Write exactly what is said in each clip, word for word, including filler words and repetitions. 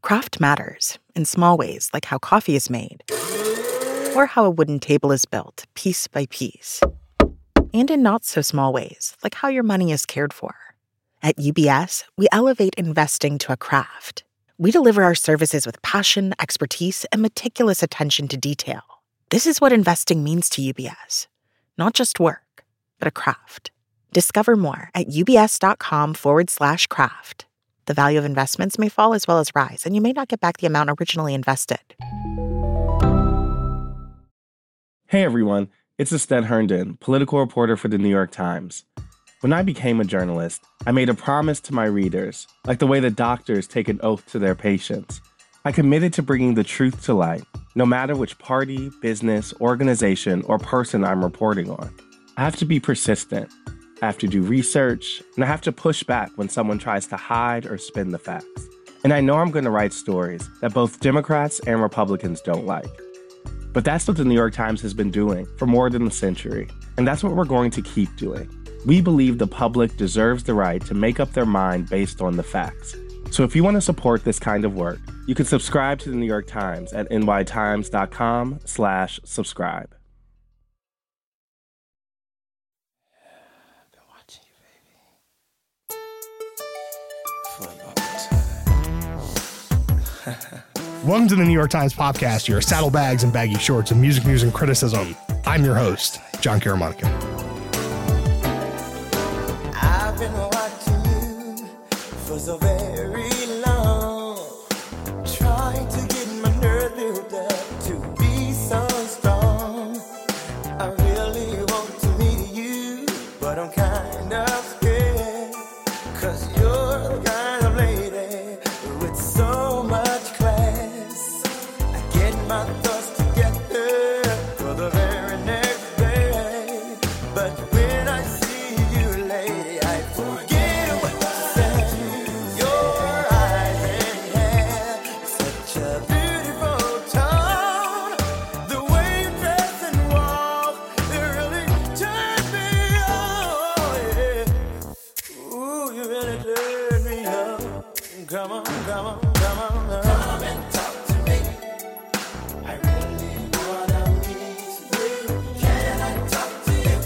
Craft matters in small ways, like how coffee is made, or how a wooden table is built, piece by piece. And in not so small ways, like how your money is cared for. At U B S, we elevate investing to a craft. We deliver our services with passion, expertise, and meticulous attention to detail. This is what investing means to U B S. Not just work, but a craft. Discover more at ubs.com forward slash craft. The value of investments may fall as well as rise, and you may not get back the amount originally invested. Hey everyone, it's Astead Herndon, political reporter for the New York Times. When I became a journalist, I made a promise to my readers, like the way that doctors take an oath to their patients. I committed to bringing the truth to light, no matter which party, business, organization, or person I'm reporting on. I have to be persistent. I have to do research, and I have to push back when someone tries to hide or spin the facts. And I know I'm going to write stories that both Democrats and Republicans don't like. But that's what the New York Times has been doing for more than a century, and that's what we're going to keep doing. We believe the public deserves the right to make up their mind based on the facts. So if you want to support this kind of work, you can subscribe to the New York Times at nytimes.com slash subscribe. Welcome to the New York Times podcast, your saddlebags and baggy shorts of music news and criticism. I'm your host, John Karamonica. I've been watching you for so very long, trying to get my nerve built up to be so strong. I really want to meet you, but I'm kind of scared, 'cause you're the kind of lady with so much class. I get my thoughts together for the very next day, but when I see you, lady, I forget what you said. Your eyes and hair, such a beautiful tone. The way you dress and walk, it really turns me on. Yeah. Ooh, you really turn me on. Come on, come on, come on, come and talk to me. I really wanna meet you. Can I talk to you?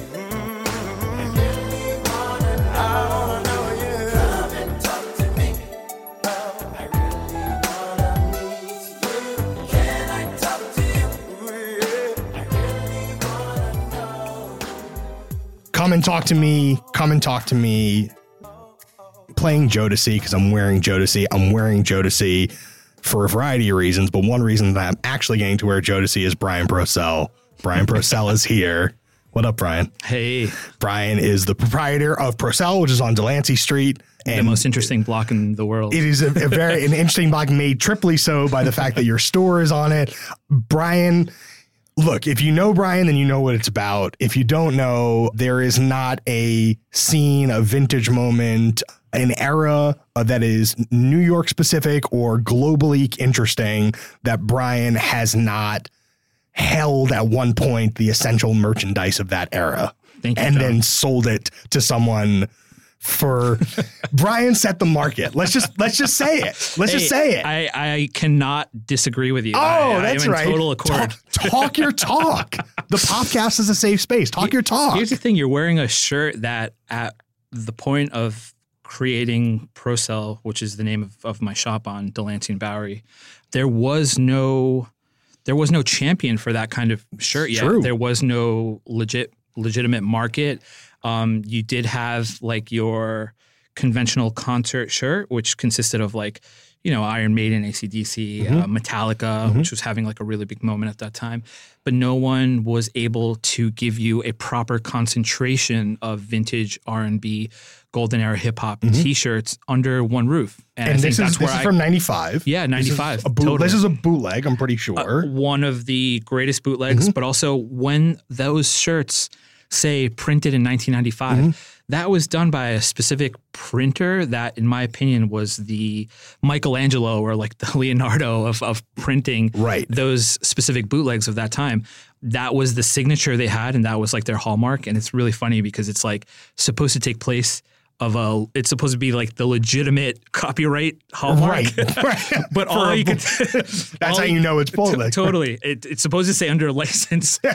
I really wanna know. I wanna know you. Come and talk to me. Oh, I really wanna meet you. Can I talk to you? Yeah. I really wanna know. Come and talk to me. Come and talk to me. Playing Jodeci because I'm wearing Jodeci. I'm wearing Jodeci for a variety of reasons, but one reason that I'm actually getting to wear Jodeci is Brian Procell. Brian Procell is here. What up, Brian? Hey. Brian is the proprietor of Procell, which is on Delancey Street. And the most interesting block in the world. It is a, a very an interesting block, made triply so by the fact that your store is on it. Brian, look, if you know Brian, then you know what it's about. If you don't know, there is not a scene, a vintage moment, an era uh, that is New York specific or globally interesting that Brian has not held at one point the essential merchandise of that era. Thank you, and John. then sold it to someone for Brian set the market. Let's just let's just say it. Let's Hey, just say it. I, I cannot disagree with you. Oh, I, that's I am right. in total accord. Talk, talk your talk. The podcast is a safe space. Talk your talk. Here's the thing. You're wearing a shirt that at the point of creating Procell, which is the name of, of my shop on Delancey and Bowery, there was no there was no champion for that kind of shirt yet. True. There was no legit legitimate market. Um, you did have like your conventional concert shirt, which consisted of like, you know, Iron Maiden, A C D C, Mm-hmm. uh, Metallica, Mm-hmm. which was having like a really big moment at that time. But no one was able to give you a proper concentration of vintage R and B, golden era hip hop Mm-hmm. T-shirts under one roof. and I think this is that's this where is I, from ninety-five. Yeah, This is ninety-five. a boot, totally. This is a bootleg, I'm pretty sure. Uh, one of the greatest bootlegs, Mm-hmm. but also when those shirts say printed in nineteen ninety-five, Mm-hmm. that was done by a specific printer that, in my opinion, was the Michelangelo or like the Leonardo of, of printing Right. those specific bootlegs of that time. That was the signature they had, and that was like their hallmark. And it's really funny because it's like supposed to take place of a, it's supposed to be like the legitimate copyright hallmark. Right. right. But all a, you can, that's all how you know it's T- bootleg. totally. It, it's supposed to say under license to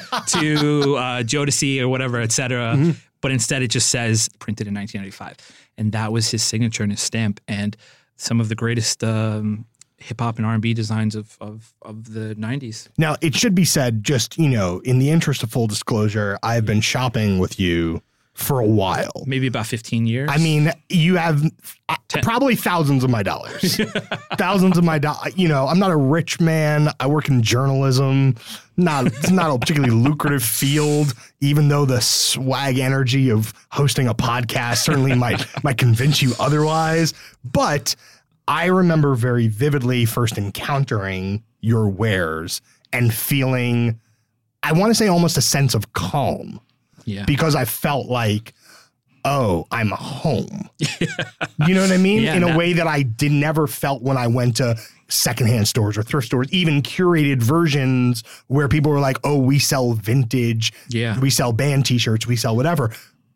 uh, Jodeci or whatever, et cetera. Mm-hmm. But instead it just says printed in nineteen ninety-five. And that was his signature and his stamp. And some of the greatest um, hip hop and R and B designs of, of, of the nineties. Now, it should be said, just, you know, in the interest of full disclosure, I've been shopping with you for a while. Maybe about fifteen years. I mean, you have uh, probably thousands of my dollars. thousands of my dollars. You know, I'm not a rich man. I work in journalism. Not, it's not a particularly lucrative field, even though the swag energy of hosting a podcast certainly might might convince you otherwise. But I remember very vividly first encountering your wares and feeling, I want to say almost a sense of calm. Yeah. Because I felt like, oh, I'm home. You know what I mean? Yeah, In a that- way that I did never felt when I went to secondhand stores or thrift stores, even curated versions where people were like, oh, we sell vintage. Yeah. We sell band t-shirts. We sell whatever.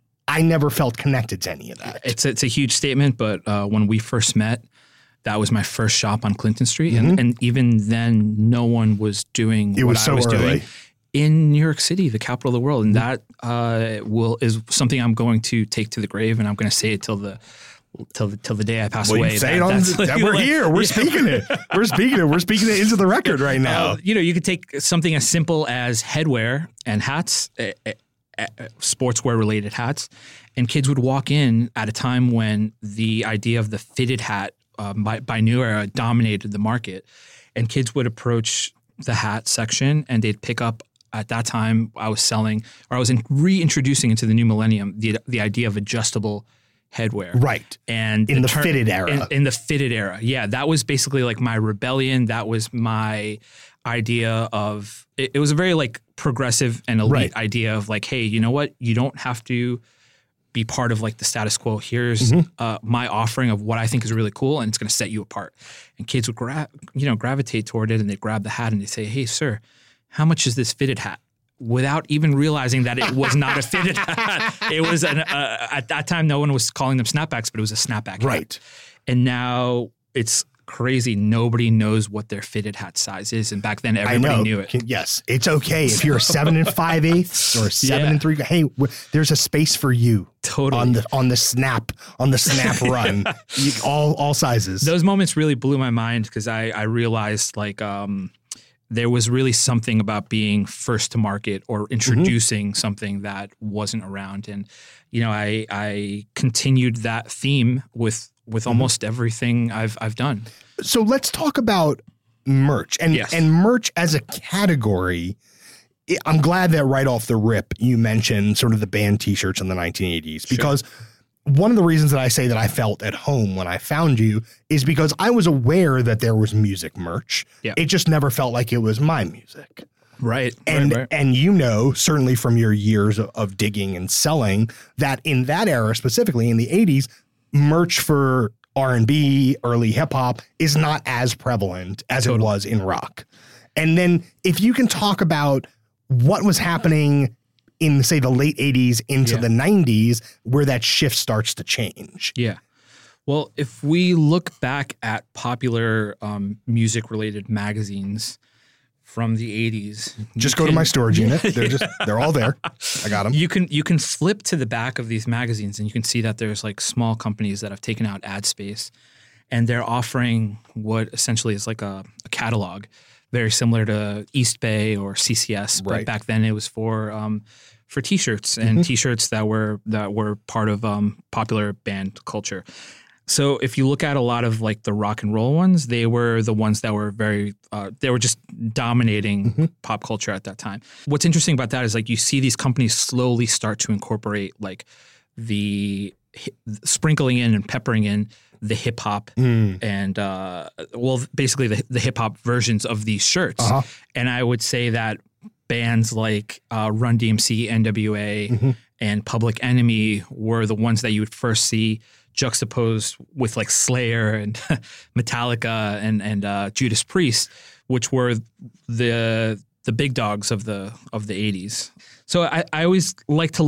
I never felt connected to any of that. It's it's a huge statement, but uh, when we first met, that was my first shop on Clinton Street, Mm-hmm. and, and even then, no one was doing It what was so I was early. doing in New York City, the capital of the world, and that uh, will is something I'm going to take to the grave, and I'm going to say it till the till the till the day I pass Well, away. you say That- it on that's the, like- we're like- here. We're yeah. speaking it. We're speaking it. We're speaking it into the record right now. Uh, you know, you could take something as simple as headwear and hats, uh, uh, uh, sportswear related hats, and kids would walk in at a time when the idea of the fitted hat um, by, by New Era dominated the market, and kids would approach the hat section and they'd pick up. At that time, I was selling, or I was in, reintroducing into the new millennium the the idea of adjustable headwear. Right. And In the ter- fitted era. In, in the fitted era. Yeah, that was basically like my rebellion. That was my idea of, it, it was a very like progressive and elite Right. idea of like, hey, you know what? You don't have to be part of like the status quo. Here's Mm-hmm. uh, my offering of what I think is really cool, and it's going to set you apart. And kids would gra- you know, gravitate toward it, and they'd grab the hat and they'd say, hey, sir, how much is this fitted hat? Without even realizing that it was not a fitted hat. It was an, uh, at that time, no one was calling them snapbacks, but it was a snapback hat. Right. And now it's crazy. Nobody knows what their fitted hat size is. And back then, everybody I know. knew it. Can- Yes, it's okay if you're a seven and five eighths or a seven Yeah. and three. Hey, w- there's a space for you. Totally. on the on the snap on the snap run. You, all all sizes. Those moments really blew my mind because I, I realized like um, there was really something about being first to market or introducing something that wasn't around. And, you know, I I continued that theme with with almost everything I've I've done. So let's talk about merch and Yes. and merch as a category. I- I'm glad that right off the rip you mentioned sort of the band t-shirts in the nineteen eighties because one of the reasons that I say that I felt at home when I found you is because I was aware that there was music merch. Yeah. It just never felt like it was my music. Right. And right, right. and you know, certainly from your years of, of digging and selling, that in that era, specifically in the eighties, merch for R and B, early hip hop is not as prevalent as it Totally. was in rock. And then if you can talk about what was happening in, say, the late eighties into Yeah. the nineties, where that shift starts to change. Yeah. Well, if we look back at popular um, music-related magazines from the eighties, Just you go to can- my storage unit. They're just they're all there. I got them. You can you can flip to the back of these magazines and you can see that there's like small companies that have taken out ad space, and they're offering what essentially is like a, a catalog, very similar to East Bay or C C S. But Right. back then it was for um, for T-shirts and T-shirts that were that were part of um, popular band culture. So if you look at a lot of like the rock and roll ones, they were the ones that were very, uh, they were just dominating pop culture at that time. What's interesting about that is like you see these companies slowly start to incorporate like the hi- sprinkling in and peppering in the hip hop and uh, well, basically the, the hip hop versions of these shirts. Uh-huh. And I would say that bands like uh, Run D M C, N W A, and Public Enemy were the ones that you would first see juxtaposed with like Slayer and Metallica and and uh, Judas Priest, which were the the big dogs of the of the eighties. So I, I always like to look at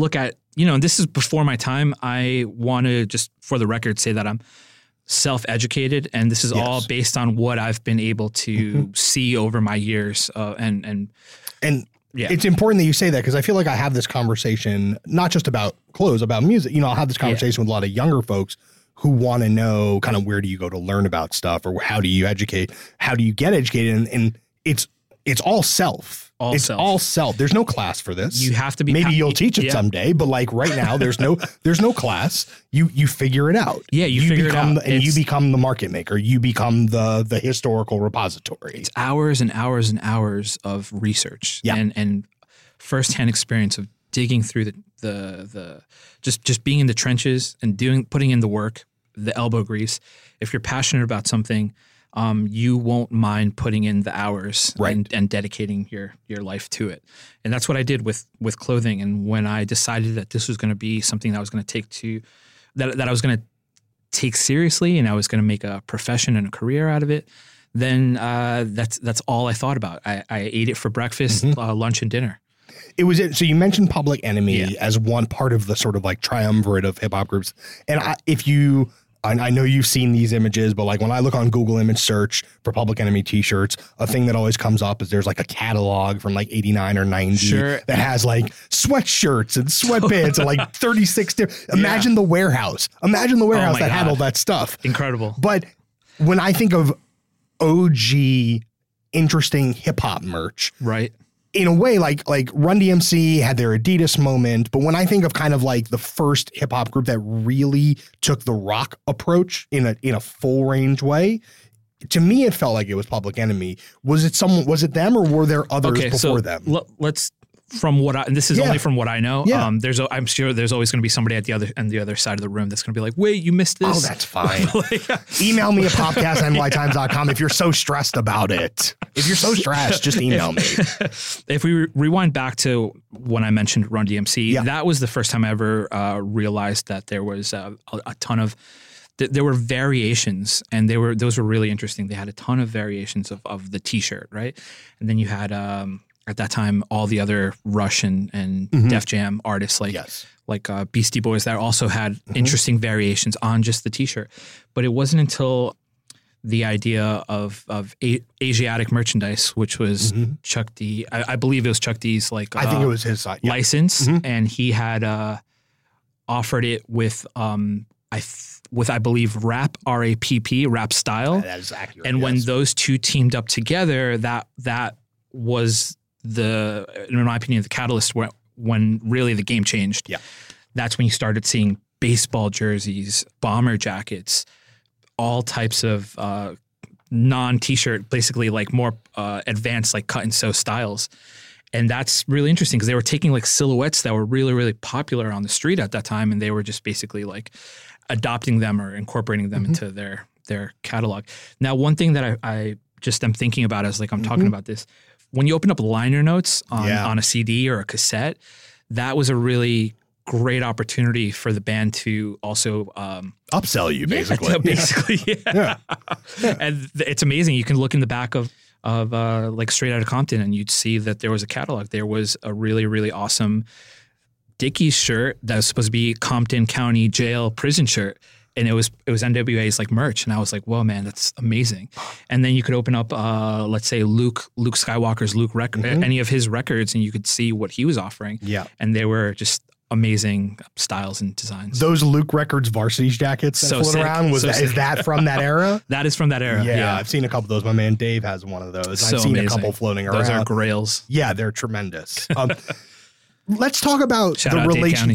you know, and this is before my time. I want to just, for the record, say that I'm self-educated, and this is Yes. all based on what I've been able to Mm-hmm. see over my years. Uh, and and And Yeah. it's important that you say that, because I feel like I have this conversation, not just about clothes, about music. You know, I'll have this conversation with a lot of younger folks who want to know kind of where do you go to learn about stuff, or how do you educate? How do you get educated? And, and it's it's all self. All it's self. all self. There's no class for this. You have to be- Maybe you'll teach it Yeah. someday, but like right now, there's no there's no class. You you figure it out. Yeah, you figure it become out. The, and you It's- become the market maker. You become the the historical repository. hours and hours and hours of research Yeah. and and firsthand experience of digging through the the the just just being in the trenches and doing putting in the work, the elbow grease. If you're passionate about something, um, you won't mind putting in the hours Right. and, and dedicating your your life to it. And that's what I did with with clothing. And when I decided that this was going to be something that I was going to take to that that I was going to take seriously, and I was going to make a profession and a career out of it, then uh, that's that's all I thought about. I, I ate it for breakfast, Mm-hmm. uh, lunch, and dinner. It was it. So you mentioned Public Enemy Yeah. as one part of the sort of like triumvirate of hip hop groups. And I, if you, I, I know you've seen these images, but like when I look on Google image search for Public Enemy t-shirts, a thing that always comes up is there's like a catalog from like eighty-nine or ninety Sure. that has like sweatshirts and sweatpants and like thirty-six different. Imagine the warehouse. Imagine the warehouse my that had God. all that stuff. Incredible. But when I think of O G interesting hip hop merch, Right. in a way, like like Run D M C had their Adidas moment, but when I think of kind of like the first hip hop group that really took the rock approach in a in a full range way, to me it felt like it was Public Enemy. Was it someone? Was it them, or were there others Okay. before So them? l- let's from what I and this is Yeah. only from what I know. Yeah. Um, there's a, I'm sure there's always going to be somebody at the other and the other side of the room that's going to be like, wait, you missed this. Oh, that's fine. Like, Email me at podcast n y times dot com if you're so stressed about it. If you're so stressed, just email me. if we re- rewind back to when I mentioned Run D M C, Yeah. that was the first time I ever uh, realized that there was uh, a, a ton of th- there were variations, and they were those were really interesting. They had a ton of variations of, of the T-shirt, right? And then you had um, at that time all the other Rush and, and Def Jam artists like Yes. like uh, Beastie Boys that also had interesting variations on just the T-shirt. But it wasn't until the idea of of a- Asiatic merchandise, which was Chuck D. I, I believe it was Chuck D's like I think uh, it was his side. Yeah. license, and he had uh, offered it with um I th- with I believe Rap R A P P Rap Style, That is accurate. and when yes. those two teamed up together, that that was the in my opinion the catalyst when when really the game changed. Yeah. That's when you started seeing baseball jerseys, bomber jackets, all types of uh, non-t-shirt, basically like more uh, advanced like cut and sew styles. And that's really interesting because they were taking like silhouettes that were really, really popular on the street at that time, and they were just basically like adopting them or incorporating them Mm-hmm. into their their catalog. Now, one thing that I, I just am thinking about as like I'm talking about this, when you open up liner notes on, Mm-hmm. Yeah. on a C D or a cassette, that was a really great opportunity for the band to also um, upsell you basically. yeah, basically, yeah. And th- it's amazing. You can look in the back of of uh, like Straight Outta Compton, and you'd see that there was a catalog. There was a really, really awesome Dickies shirt that was supposed to be Compton County Jail prison shirt, and it was it was N W A's like merch. And I was like, whoa, man, that's amazing. And then you could open up, uh, let's say Luke Luke Skywalker's Luke record, any of his records, and you could see what he was offering. Yeah. And they were just amazing styles and designs. Those Luke Records varsity jackets that So float sick. around, was So that, is sick. that from that era? That is from that era. Yeah, Yeah. I've seen a couple of those. My man Dave has one of those. So I've seen amazing. a couple floating Those around. are grails. Yeah, they're tremendous. Um, let's talk about Shout the out Dade relation.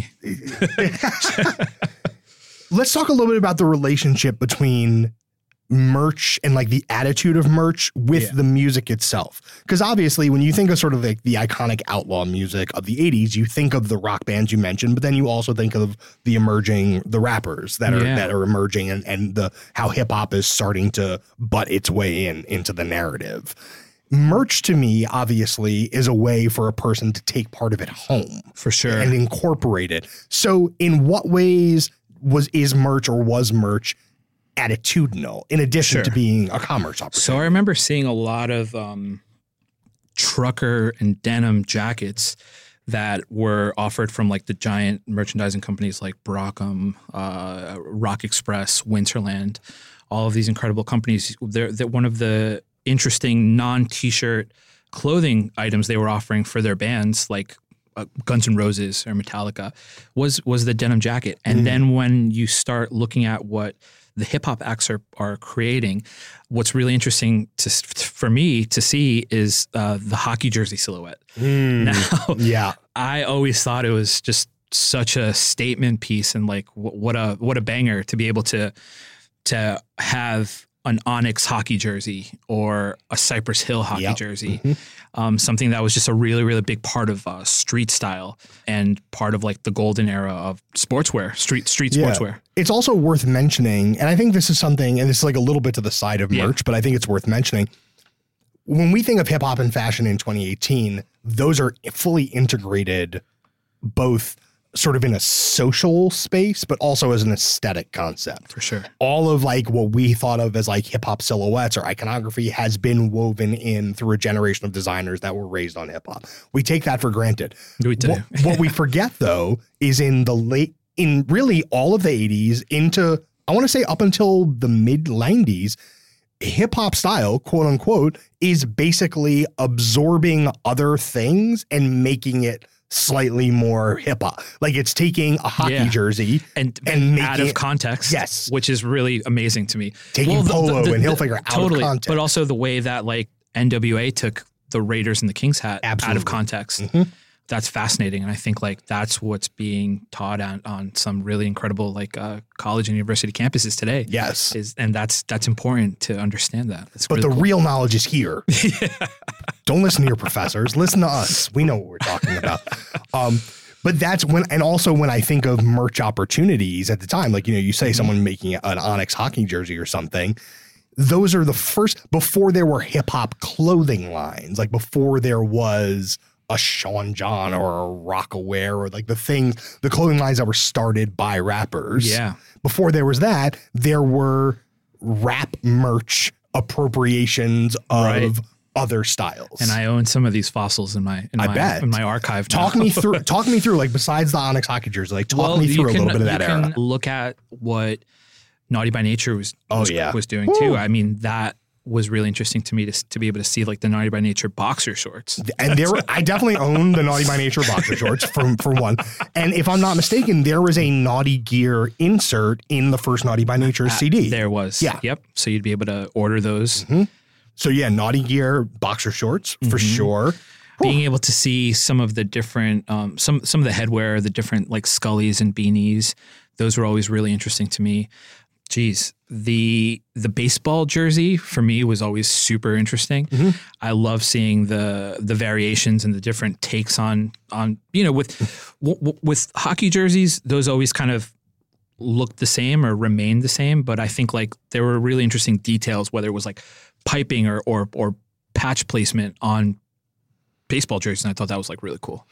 County. Let's talk a little bit about the relationship between merch and like the attitude of merch with Yeah. the music itself. Because obviously when you think of sort of like the iconic outlaw music of the eighties, you think of the rock bands you mentioned, but then you also think of the emerging, the rappers that are Yeah. that are emerging and, and the how hip hop is starting to butt its way in into the narrative. Merch to me, obviously, is a way for a person to take part of it home For sure. and incorporate it. So in what ways was is merch or was merch attitudinal in addition Sure. to being a commerce opportunity? So I remember seeing a lot of um, trucker and denim jackets that were offered from like the giant merchandising companies like Brockham, uh, Rock Express, Winterland, all of these incredible companies. They're, they're one of the interesting non-t-shirt clothing items they were offering for their bands, like uh, Guns N' Roses or Metallica, was was the denim jacket. And mm. then when you start looking at what the hip hop acts are, are creating, what's really interesting to, for me to see is uh, the hockey jersey silhouette. Mm. Now, yeah, I always thought it was just such a statement piece, and like w- what a what a banger to be able to to have an Onyx hockey jersey or a Cypress Hill hockey yep. jersey, mm-hmm. um, something that was just a really, really big part of uh, street style and part of like the golden era of sportswear, street street yeah. sportswear. It's also worth mentioning, and I think this is something, and this is like a little bit to the side of merch, yeah. but I think it's worth mentioning. When we think of hip hop and fashion in twenty eighteen, those are fully integrated, both sort of in a social space, but also as an aesthetic concept. For sure. All of like what we thought of as like hip hop silhouettes or iconography has been woven in through a generation of designers that were raised on hip hop. We take that for granted. We do. What, what we forget though is in the late, in really all of the eighties into, I want to say up until the mid nineties, hip hop style, quote unquote, is basically absorbing other things and making it slightly more hip hop. Like it's taking a hockey yeah. jersey and, and making out of it, context. Yes. Which is really amazing to me. Taking well, Polo the, the, and Hilfiger out totally, of context. But also the way that like N W A took the Raiders and the Kings hat Absolutely. out of context. Mm-hmm. That's fascinating. And I think like that's what's being taught on, on some really incredible like uh, college and university campuses today. Yes. Is, and that's that's important to understand that. That's but really the cool. real knowledge is here. yeah. Don't listen to your professors. Listen to us. We know what we're talking about. Um, but that's when, and also when I think of merch opportunities at the time, like, you know, you say mm-hmm. someone making an Onyx hockey jersey or something, those are the first, before there were hip hop clothing lines, like before there was a Sean John or a Rockaware or like the things, the clothing lines that were started by rappers. Yeah. Before there was that, there were rap merch appropriations of right. other styles. And I own some of these fossils in my in I my bet. in my archive now. Talk me through talk me through like besides the Onyx hockey jersey, like talk well, me through can, a little bit of that you era. Can look at what Naughty by Nature was oh, was, yeah. was doing Woo. too. I mean, that was really interesting to me to to be able to see like the Naughty by Nature boxer shorts. And there were, I definitely own the Naughty by Nature boxer shorts from for one. And if I'm not mistaken, there was a Naughty Gear insert in the first Naughty by Nature uh, C D. There was. Yeah. Yep. So you'd be able to order those. Mm-hmm. So yeah, Naughty Gear boxer shorts for mm-hmm. sure. Being able to see some of the different, um, some some of the headwear, the different like Scullies and beanies, those were always really interesting to me. Geez, the the baseball jersey for me was always super interesting. Mm-hmm. I love seeing the the variations and the different takes on on you know with w- with hockey jerseys. Those always kind of looked the same or remained the same, but I think like there were really interesting details, whether it was like piping or or or patch placement on baseball jerseys, and I thought that was like really cool.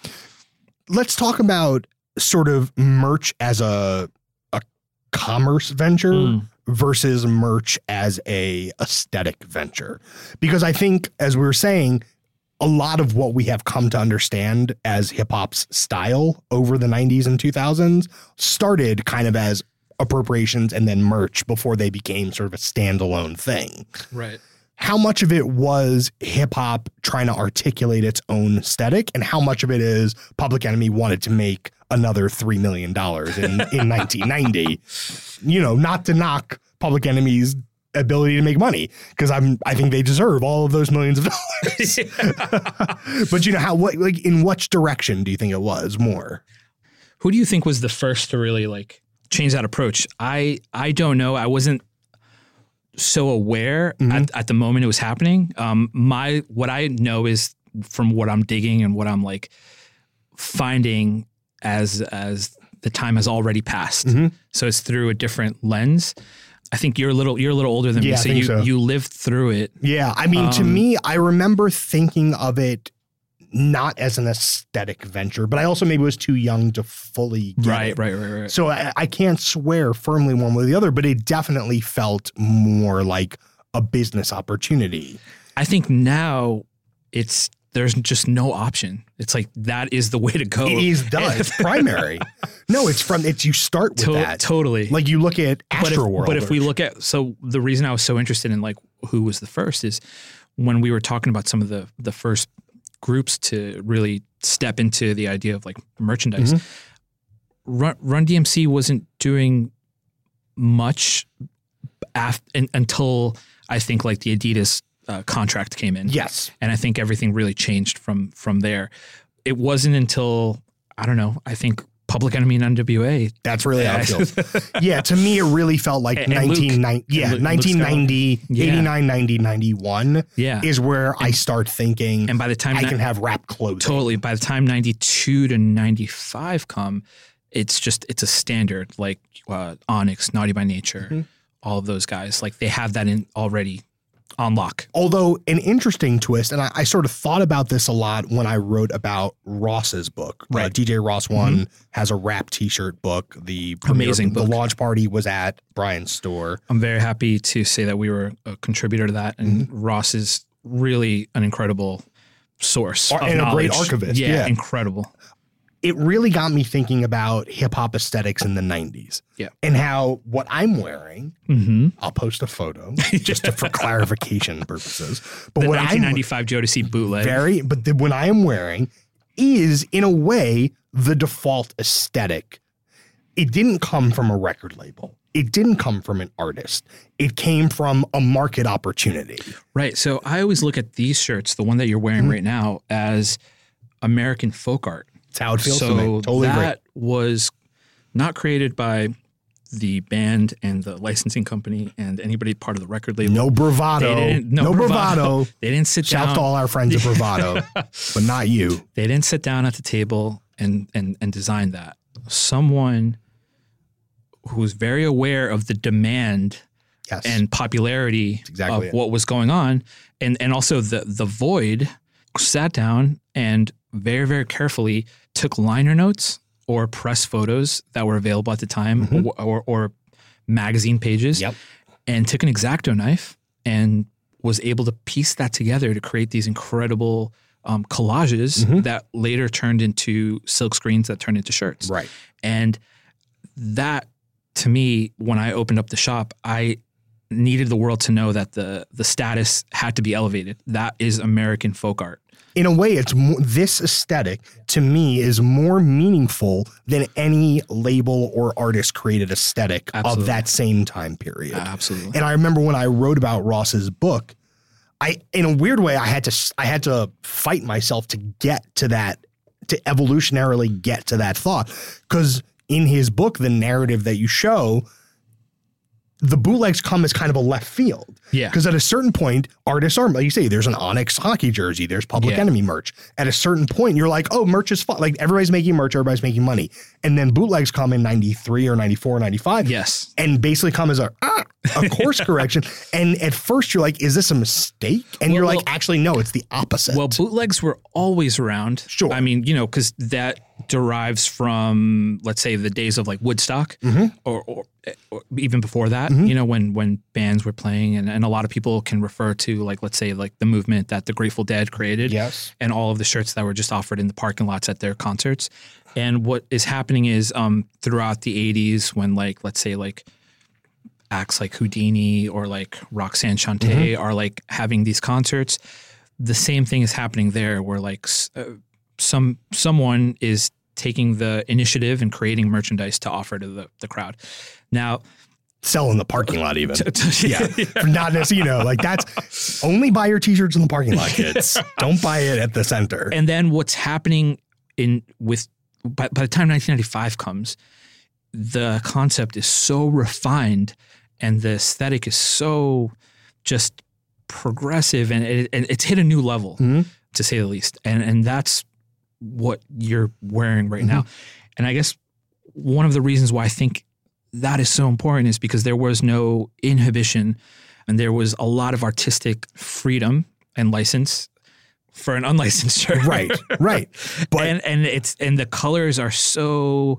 Let's talk about sort of merch as a a commerce venture mm. versus merch as a aesthetic venture, because I think, as we were saying, a lot of what we have come to understand as hip hop's style over the nineties and two thousands started kind of as appropriations and then merch before they became sort of a standalone thing. Right. How much of it was hip hop trying to articulate its own aesthetic, and how much of it is Public Enemy wanted to make another three million dollars in, in nineteen ninety? You know, not to knock Public Enemy's ability to make money, because I'm I think they deserve all of those millions of dollars. But you know how what like in which direction do you think it was more? Who do you think was the first to really like change that approach? I I don't know. I wasn't so aware mm-hmm. at, at the moment it was happening. Um, my what I know is from what I'm digging and what I'm like finding as as the time has already passed. Mm-hmm. So it's through a different lens. I think you're a little you're a little older than yeah, me, so I think you so. you lived through it. Yeah, I mean, um, to me, I remember thinking of it not as an aesthetic venture, but I also maybe was too young to fully get right, it. right, right, right. So I, I can't swear firmly one way or the other, but it definitely felt more like a business opportunity. I think now it's there's just no option. It's like that is the way to go. It is done. It's primary. No, it's from it's you start with To- that. Totally. Like you look at But if, Astroworld. but if we or- look at, so the reason I was so interested in like who was the first is when we were talking about some of the the first groups to really step into the idea of like merchandise. Mm-hmm. Run, Run D M C wasn't doing much af- in, until I think like the Adidas uh, contract came in. yes. And I think everything really changed from from there. It wasn't until, I don't know, I think Public Enemy and N W A. That's really how it feels. Yeah, to me, it really felt like And- and Luke. nineteen ninety, yeah, And Luke- Luke nineteen ninety, Yeah. eighty-nine, ninety, ninety-one Yeah. is where I start thinking And by the time I that- can have rap clothing. Totally. By the time ninety-two to ninety-five come, it's just, it's a standard like uh, Onyx, Naughty by Nature, Mm-hmm. all of those guys. Like they have that in already on lock. Although an interesting twist, and I, I sort of thought about this a lot when I wrote about Ross's book. Uh, Right. D J Ross One has a rap T-shirt book. The premiere- Amazing book. The launch party was at Brian's store. I'm very happy to say that we were a contributor to that. And Mm-hmm. Ross is really an incredible source. Ar- of and a great knowledge. archivist, Yeah, yeah. incredible. It really got me thinking about hip hop aesthetics in the nineties. Yeah. And how what I'm wearing, Mm-hmm. I'll post a photo just to, for clarification purposes. But The what nineteen I'm ninety-five Jodeci bootleg. very, but the, what I am wearing is in a way the default aesthetic. It didn't come from a record label. It didn't come from an artist. It came from a market opportunity. Right. So I always look at these shirts, the one that you're wearing Mm-hmm. right now, as American folk art. It's how it feels so to me. Totally agree. that was not created by the band and the licensing company and anybody part of the record label. No bravado. They didn't, no, no bravado. bravado. They didn't sit Shout down. to all our friends at Bravado, but not you. They didn't sit down at the table and and and design that. Someone who was very aware of the demand Yes. and popularity exactly of it. what was going on, and and also the the void, sat down and very very carefully took liner notes or press photos that were available at the time, Mhm. or, or or magazine pages, Yep. and took an X-Acto knife and was able to piece that together to create these incredible um, collages Mhm. that later turned into silk screens that turned into shirts. Right. And that, to me, when I opened up the shop, I needed the world to know that the the status had to be elevated. That is American folk art. In a way, it's mo- this aesthetic to me is more meaningful than any label or artist created aesthetic Absolutely. of that same time period. Absolutely. And I remember when I wrote about Ross's book, I, in a weird way, I had to, s- I had to fight myself to get to that, to evolutionarily get to that thought. Because in his book, the narrative that you show, the bootlegs come as kind of a left field. Yeah. Because at a certain point, artists are, like you say, there's an Onyx hockey jersey, there's Public Yeah. Enemy merch. At a certain point, you're like, oh, merch is fun. Like everybody's making merch, everybody's making money. And then bootlegs come in ninety-three or ninety-four, ninety-five. Yes. And basically come as a, ah, a course correction. And at first you're like, is this a mistake? And Well, you're like, well- actually, no, it's the opposite. Well, bootlegs were always around. Sure. I mean, you know, because that derives from, let's say, the days of like Woodstock, Mm-hmm. or, or, or even before that. You know, when when bands were playing, and, and a lot of people can refer to like, let's say, like the movement that the Grateful Dead created. Yes. And all of the shirts that were just offered in the parking lots at their concerts. And what is happening is um, throughout the eighties, when like, let's say, like acts like Houdini or like Roxanne Shante are like having these concerts, the same thing is happening there, where like s- uh, some someone is taking the initiative and creating merchandise to offer to the, the crowd. Now, Sell in the parking lot even. t- t- Yeah. Not necessarily, you know, like that's only buy your t-shirts in the parking lot, kids. Don't buy it at the center. and then what's happening in with by, by the time nineteen ninety-five comes, the concept is so refined and the aesthetic is so just progressive, and it, and it's hit a new level, Mhm. to say the least. And and that's what you're wearing right now. And I guess one of the reasons why I think that is so important is because there was no inhibition and there was a lot of artistic freedom and license for an unlicensed shirt. Right, right. But and and it's and the colors are so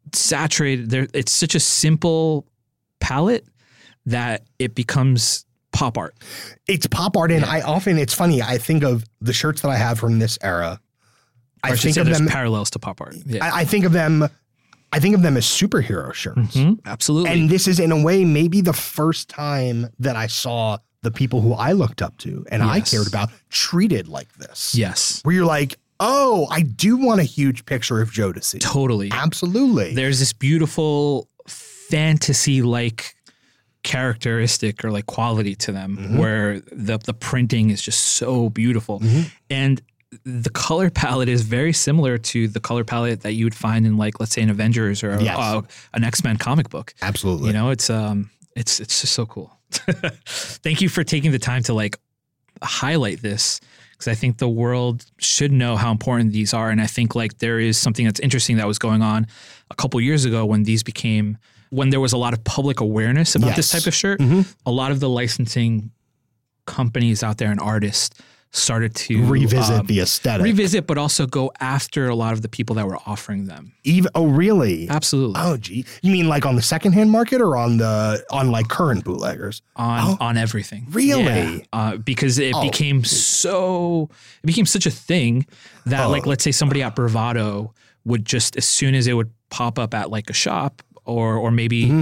saturated. There, it's such a simple palette that it becomes pop art. It's pop art. And I often, it's funny, I think of the shirts that I have from this era. I, I think say of there's them parallels to pop art. Yeah. I, I think of them. I think of them as superhero shirts. Mm-hmm. Absolutely. And this is, in a way, maybe the first time that I saw the people who I looked up to and Yes. I cared about treated like this. Yes. Where you're like, oh, I do want a huge picture of Jodeci. Totally. Absolutely. There's this beautiful fantasy-like characteristic or like quality to them Mm-hmm. where the the printing is just so beautiful. Mm-hmm. And the color palette is very similar to the color palette that you would find in, like, let's say an Avengers or Yes. uh, an X-Men comic book. Absolutely. You know, it's um it's it's just so cool. Thank you for taking the time to like highlight this, because I think the world should know how important these are. And I think like there is something that's interesting that was going on a couple years ago when these became, when there was a lot of public awareness about this Yes. type of shirt. Mm-hmm. A lot of the licensing companies out there and artists started to Revisit um, the aesthetic. revisit, but also go after a lot of the people that were offering them. Even, oh, really? Absolutely. Oh, gee. You mean like on the secondhand market or on the, on like current bootleggers? on Oh, on everything. really? Yeah. Uh, because it Oh. became so it became such a thing that Oh. like, let's say somebody at Bravado would just, as soon as it would pop up at like a shop or or maybe Mm-hmm.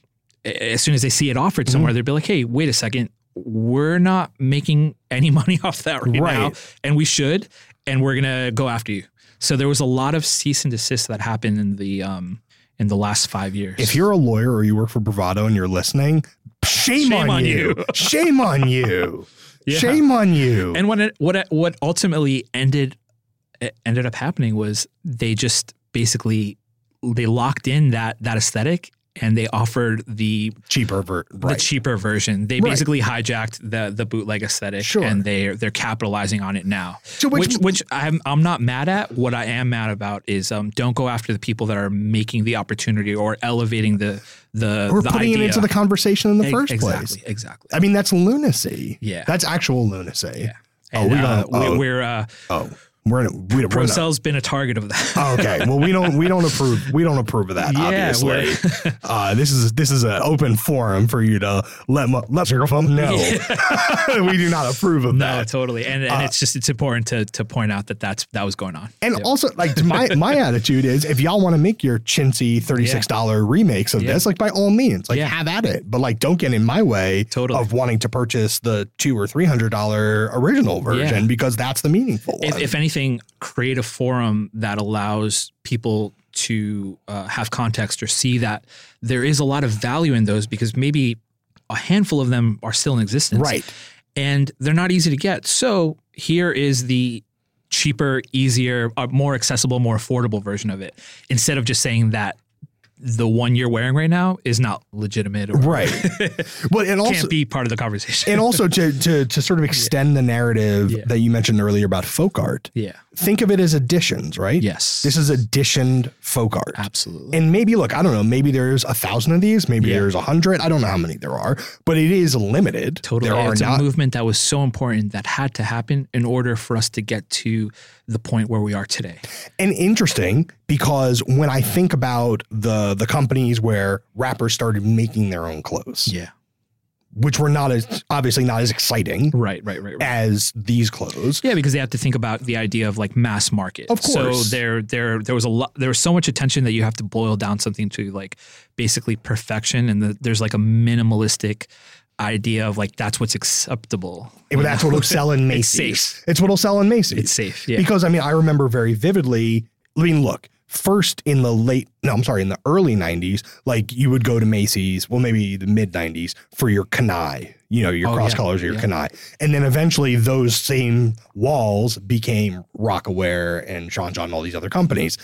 a- as soon as they see it offered somewhere, they'd be like, hey, wait a second, we're not making any money off that right, Right. now, and we should, and we're gonna go after you. So there was a lot of cease and desist that happened in the um in the last five years. If you're a lawyer or you work for Bravado and you're listening, shame, Shame on, on you. you. Shame on you. Yeah. Shame on you. And what it, what it, what ultimately ended it ended up happening was they just basically they locked in that that aesthetic and they offered the cheaper, ver- the right. cheaper version. They Right. basically hijacked the the bootleg aesthetic, Sure. and they they're capitalizing on it now. So which- which which I'm I'm not mad at. What I am mad about is um don't go after the people that are making the opportunity or elevating the the We're the putting idea. it into the conversation in the Ex- first exactly, place. Exactly. I mean, that's lunacy. Yeah. That's actual lunacy. Yeah. Oh, And, we uh, don't. we, oh, we're uh, oh, we're in, we, we're not. ProCell's been a target of that. Oh, okay. Well, we don't. We don't approve. We don't approve of that. Yeah, obviously, uh, this is this is an open forum for you to let mo- let your phone know. We do not approve of No, that. totally, and and it's just it's important to to point out that that's that was going on. And Yep. also, like my my attitude is, if y'all want to make your chintzy thirty six dollar remakes of Yeah. this, like by all means, like Yeah. have at it. But like, don't get in my way Totally. of wanting to purchase the two or three hundred dollar original version, Yeah. because that's the meaningful if, one. if anything, create a forum that allows people to uh, have context or see that there is a lot of value in those, because maybe a handful of them are still in existence, Right. and they're not easy to get. So here is the cheaper, easier, uh, more accessible, more affordable version of it, instead of just saying that the one you're wearing right now is not legitimate or Right. Well, and also can't be part of the conversation. and also to to to sort of extend the narrative Yeah. that you mentioned earlier about folk art. yeah, Think of it as editions, right? Yes. This is editioned folk art. absolutely. And maybe, look, I don't know, maybe there's a thousand of these, maybe Yeah. there's a hundred. I don't know how many there are, but it is limited. Totally. There are It's not. a movement that was so important that had to happen in order for us to get to the point where we are today. And interesting, because when I think about the the companies where rappers started making their own clothes, Yeah. which were not as obviously not as exciting Right, right, right, right. as these clothes. Yeah, because they have to think about the idea of like mass market. Of course. So there, there, there was a lot. There was so much attention that you have to boil down something to like basically perfection, and the, there's like a minimalistic idea of like that's what's acceptable. But you that's know? what'll sell in It's Macy's. safe. It's what'll sell in Macy's. It's safe. Yeah. Because I mean, I remember very vividly. I mean, look, first in the late, no, I'm sorry, in the early nineties, like you would go to Macy's, well, maybe the mid nineties for your Kanai, you know, your Oh, cross yeah, colors or your yeah. Kanai. And then eventually those same walls became Rockaware and Sean John and all these other companies.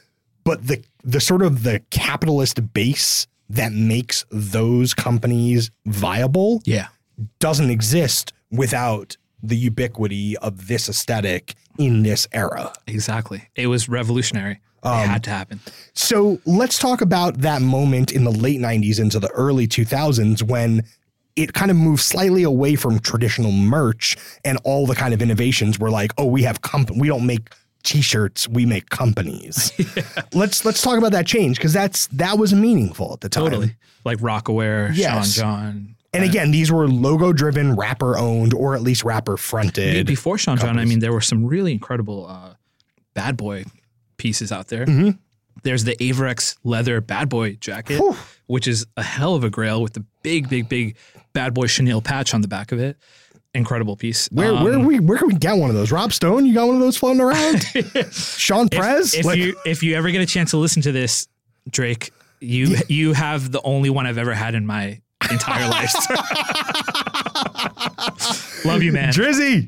But the the sort of the capitalist base that makes those companies viable yeah. doesn't exist without the ubiquity of this aesthetic in this era. Exactly. It was revolutionary. Um, it had to happen. So let's talk about that moment in the late nineties into the early two thousands when it kind of moved slightly away from traditional merch, and all the kind of innovations were like, oh, we have comp- we don't make t-shirts, we make companies. Let's let's talk about that change, because that's that was meaningful at the time. Totally. Like Rockaware, Yes. Sean John. And again, these were logo-driven, rapper-owned, or at least rapper-fronted. Before Sean John, I companies. mean, there were some really incredible uh, Bad Boy pieces out there. Mm-hmm. There's the Averex leather Bad Boy jacket, Whew. which is a hell of a grail with the big, big, big Bad Boy chenille patch on the back of it. Incredible piece. Where Um, where we where can we get one of those? Rob Stone, you got one of those floating around? Sean Prez? If Like- you if you ever get a chance to listen to this, Drake, you you have the only one I've ever had in my entire life. Love you, man. Drizzy.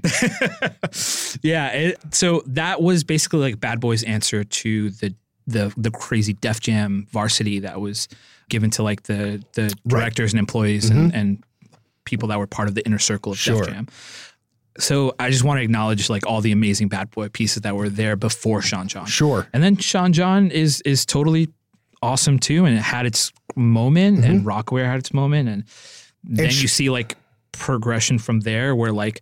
Yeah. It, so that was basically like Bad Boy's answer to the the the crazy Def Jam varsity that was given to like the the directors and employees and, and people that were part of the inner circle of Sure. Def Jam. So I just want to acknowledge like all the amazing Bad Boy pieces that were there before Sean John. Sure. And then Sean John is is totally awesome too, and it had its moment, and Rockaware had its moment, and then sh- you see like progression from there, where like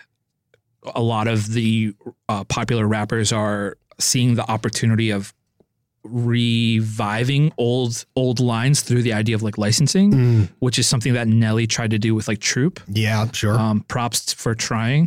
a lot of the uh, popular rappers are seeing the opportunity of reviving old old lines through the idea of like licensing, which is something that Nelly tried to do with like Troop. Yeah, sure. Um, props for trying.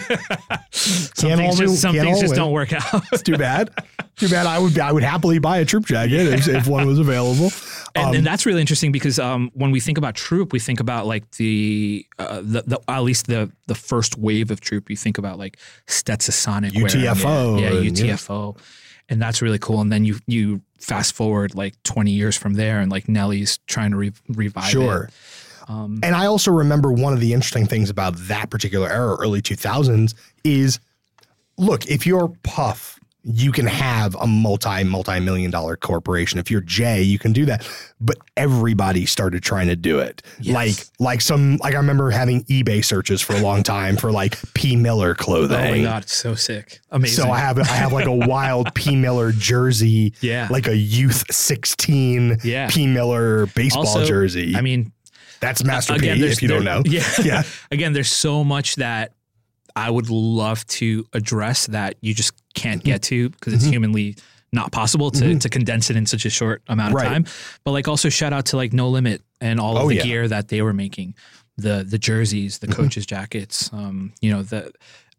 some Can't all things do- just, some can't things all just win. don't work out. It's too bad. Too bad. I would I would happily buy a Troop jacket if, if one was available. And, Um, and that's really interesting because um, when we think about Troop, we think about like the, uh, the the at least the the first wave of Troop. You think about like Stetsasonic, U T F O yeah, yeah, and, U T F O, and that's really cool. And then you you fast forward like twenty years from there, and like Nelly's trying to re- revive Sure. it. Um, And I also remember one of the interesting things about that particular era, early two thousands, is look, if you're Puff, you can have a multi, multi-million dollar corporation. If you're Jay, you can do that. But everybody started trying to do it. Yes. Like, like some, like I remember having eBay searches for a long time for like P. Miller clothing. Oh my God, it's so sick. Amazing. So I have I have like a wild P. Miller jersey, Yeah. like a youth sixteen Yeah. P. Miller baseball Also, jersey. I mean, That's Master again, P, there's- if you don't there- know. Yeah. Yeah. Again, there's so much that I would love to address that you just can't get to because it's humanly not possible to, to condense it in such a short amount of Right. time. But like also shout out to like No Limit and all of Oh, the yeah. gear that they were making, the the jerseys, the coaches' jackets, um, you know, the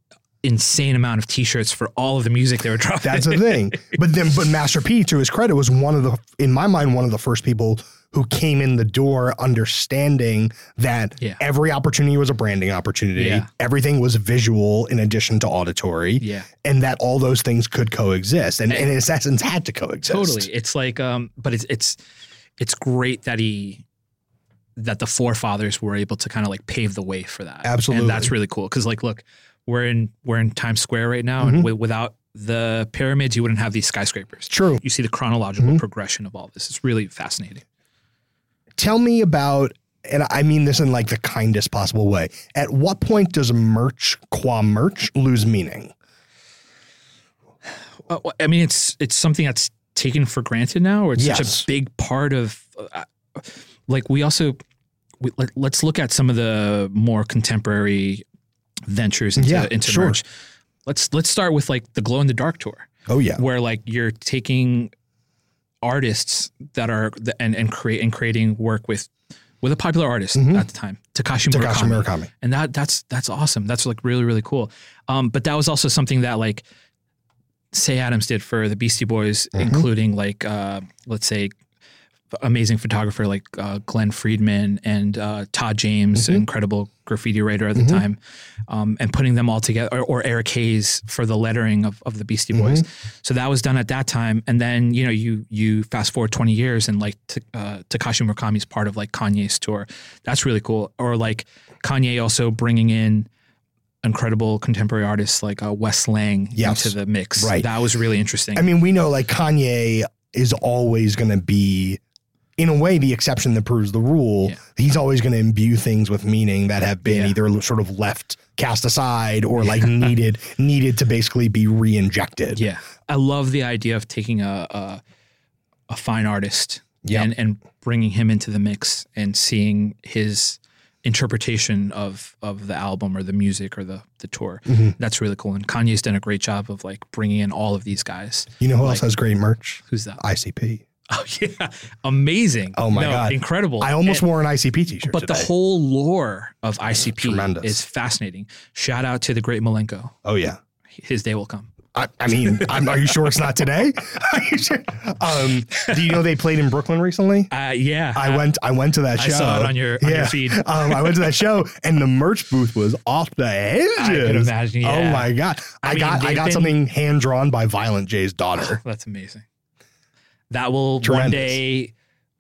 insane amount of t-shirts for all of the music they were dropping. That's the thing. But then, but Master P, to his credit, was one of the, in my mind, one of the first people who came in the door understanding that Yeah. every opportunity was a branding opportunity. Yeah. Everything was visual in addition to auditory. Yeah. And that all those things could coexist. And, and in essence had to coexist. Totally. It's like, um, but it's it's it's great that he that the forefathers were able to kind of like pave the way for that. Absolutely. And that's really cool. Cause like, look, we're in we're in Times Square right now, Mm-hmm. and w- without the pyramids, you wouldn't have these skyscrapers. True. You see the chronological Mm-hmm. progression of all this. It's really fascinating. Tell me about, and I mean this in like the kindest possible way. At what point does merch qua merch lose meaning? Uh, well, I mean, it's it's something that's taken for granted now, or it's such Yes. a big part of. Uh, like we also, we, let, let's look at some of the more contemporary ventures into Yeah, into sure. merch. Let's let's start with like the Glow in the Dark tour, Oh yeah. where like you're taking artists that are the, and and create and creating work with with a popular artist at the time, Takashi Murakami. Takashi Murakami. And that that's that's awesome. That's like really really cool. Um, but that was also something that like Say Adams did for the Beastie Boys, including like uh, let's say amazing photographer like uh, Glenn Friedman and uh, Todd James, incredible graffiti writer at the time, um, and putting them all together, or, or Eric Hayes for the lettering of, of the Beastie Boys. So that was done at that time, and then you know you you fast forward twenty years, and like t- uh, Takashi Murakami's part of like Kanye's tour. That's really cool. Or like Kanye also bringing in incredible contemporary artists like uh, Wes Lang Yes. into the mix. Right. That was really interesting. I mean, we know like Kanye is always going to be, in a way, the exception that proves the rule. Yeah. He's always going to imbue things with meaning that have been Yeah. either sort of left, cast aside, or like needed needed to basically be re-injected. Yeah, I love the idea of taking a a, a fine artist Yep. and and bringing him into the mix and seeing his interpretation of of the album or the music or the the tour. Mm-hmm. That's really cool. And Kanye's done a great job of like bringing in all of these guys. You know who Like- else has great merch? Who's that? I C P. Oh yeah, amazing! Oh my no, God, incredible! I almost And, wore an I C P t-shirt. but today. the whole lore of I C P Tremendous. is fascinating. Shout out to the great Malenko. Oh yeah. His day will come. I, I mean, I'm, are you sure it's not today? Are you sure? Um, do you know they played in Brooklyn recently? Uh, yeah, I went. I went to that I show. saw it on your on your feed. um, I went to that show, and the merch booth was off the hinges. I could imagine. Oh yeah. my God! I, I mean, got. I they've got been- something hand drawn by Violent J's daughter. That's amazing. That will one Tremendous. day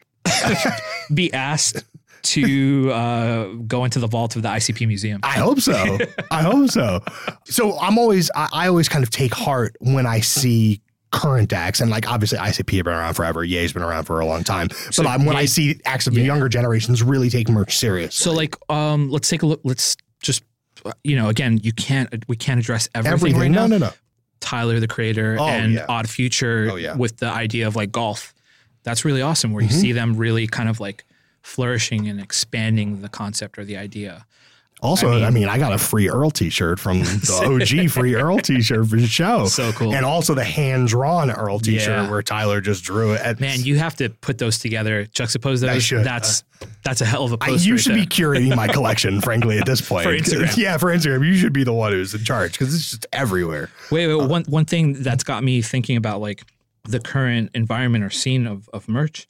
be asked to uh, go into the vault of the I C P museum. I hope so. I hope so. So I'm always. I, I always kind of take heart when I see current acts, and like obviously I C P have been around forever. Ye's been around for a long time. So but um, when Ye- I see acts of the yeah. younger generations really take merch seriously. So like, um, let's take a look. Let's just, uh, you know, again, you can't, we can't address everything, everything. right no, now. no, no. Tyler, the creator, Oh, and yeah. Odd Future Oh, yeah. with the idea of like golf. That's really awesome where you Mhm. see them really kind of like flourishing and expanding the concept or the idea. Also, I I mean- mean, I got a free Earl t-shirt from the O G free Earl t-shirt for the show. So cool. And also the hand-drawn Earl t-shirt Yeah. where Tyler just drew it. At, Man, you have to put those together, juxtapose I those. should. That's that's a hell of a I, post. you right should there. be curating my collection, frankly, at this point. For Instagram. Yeah, for Instagram. You should be the one who's in charge because it's just everywhere. Wait, wait, one one thing that's got me thinking about like the current environment or scene of of merch.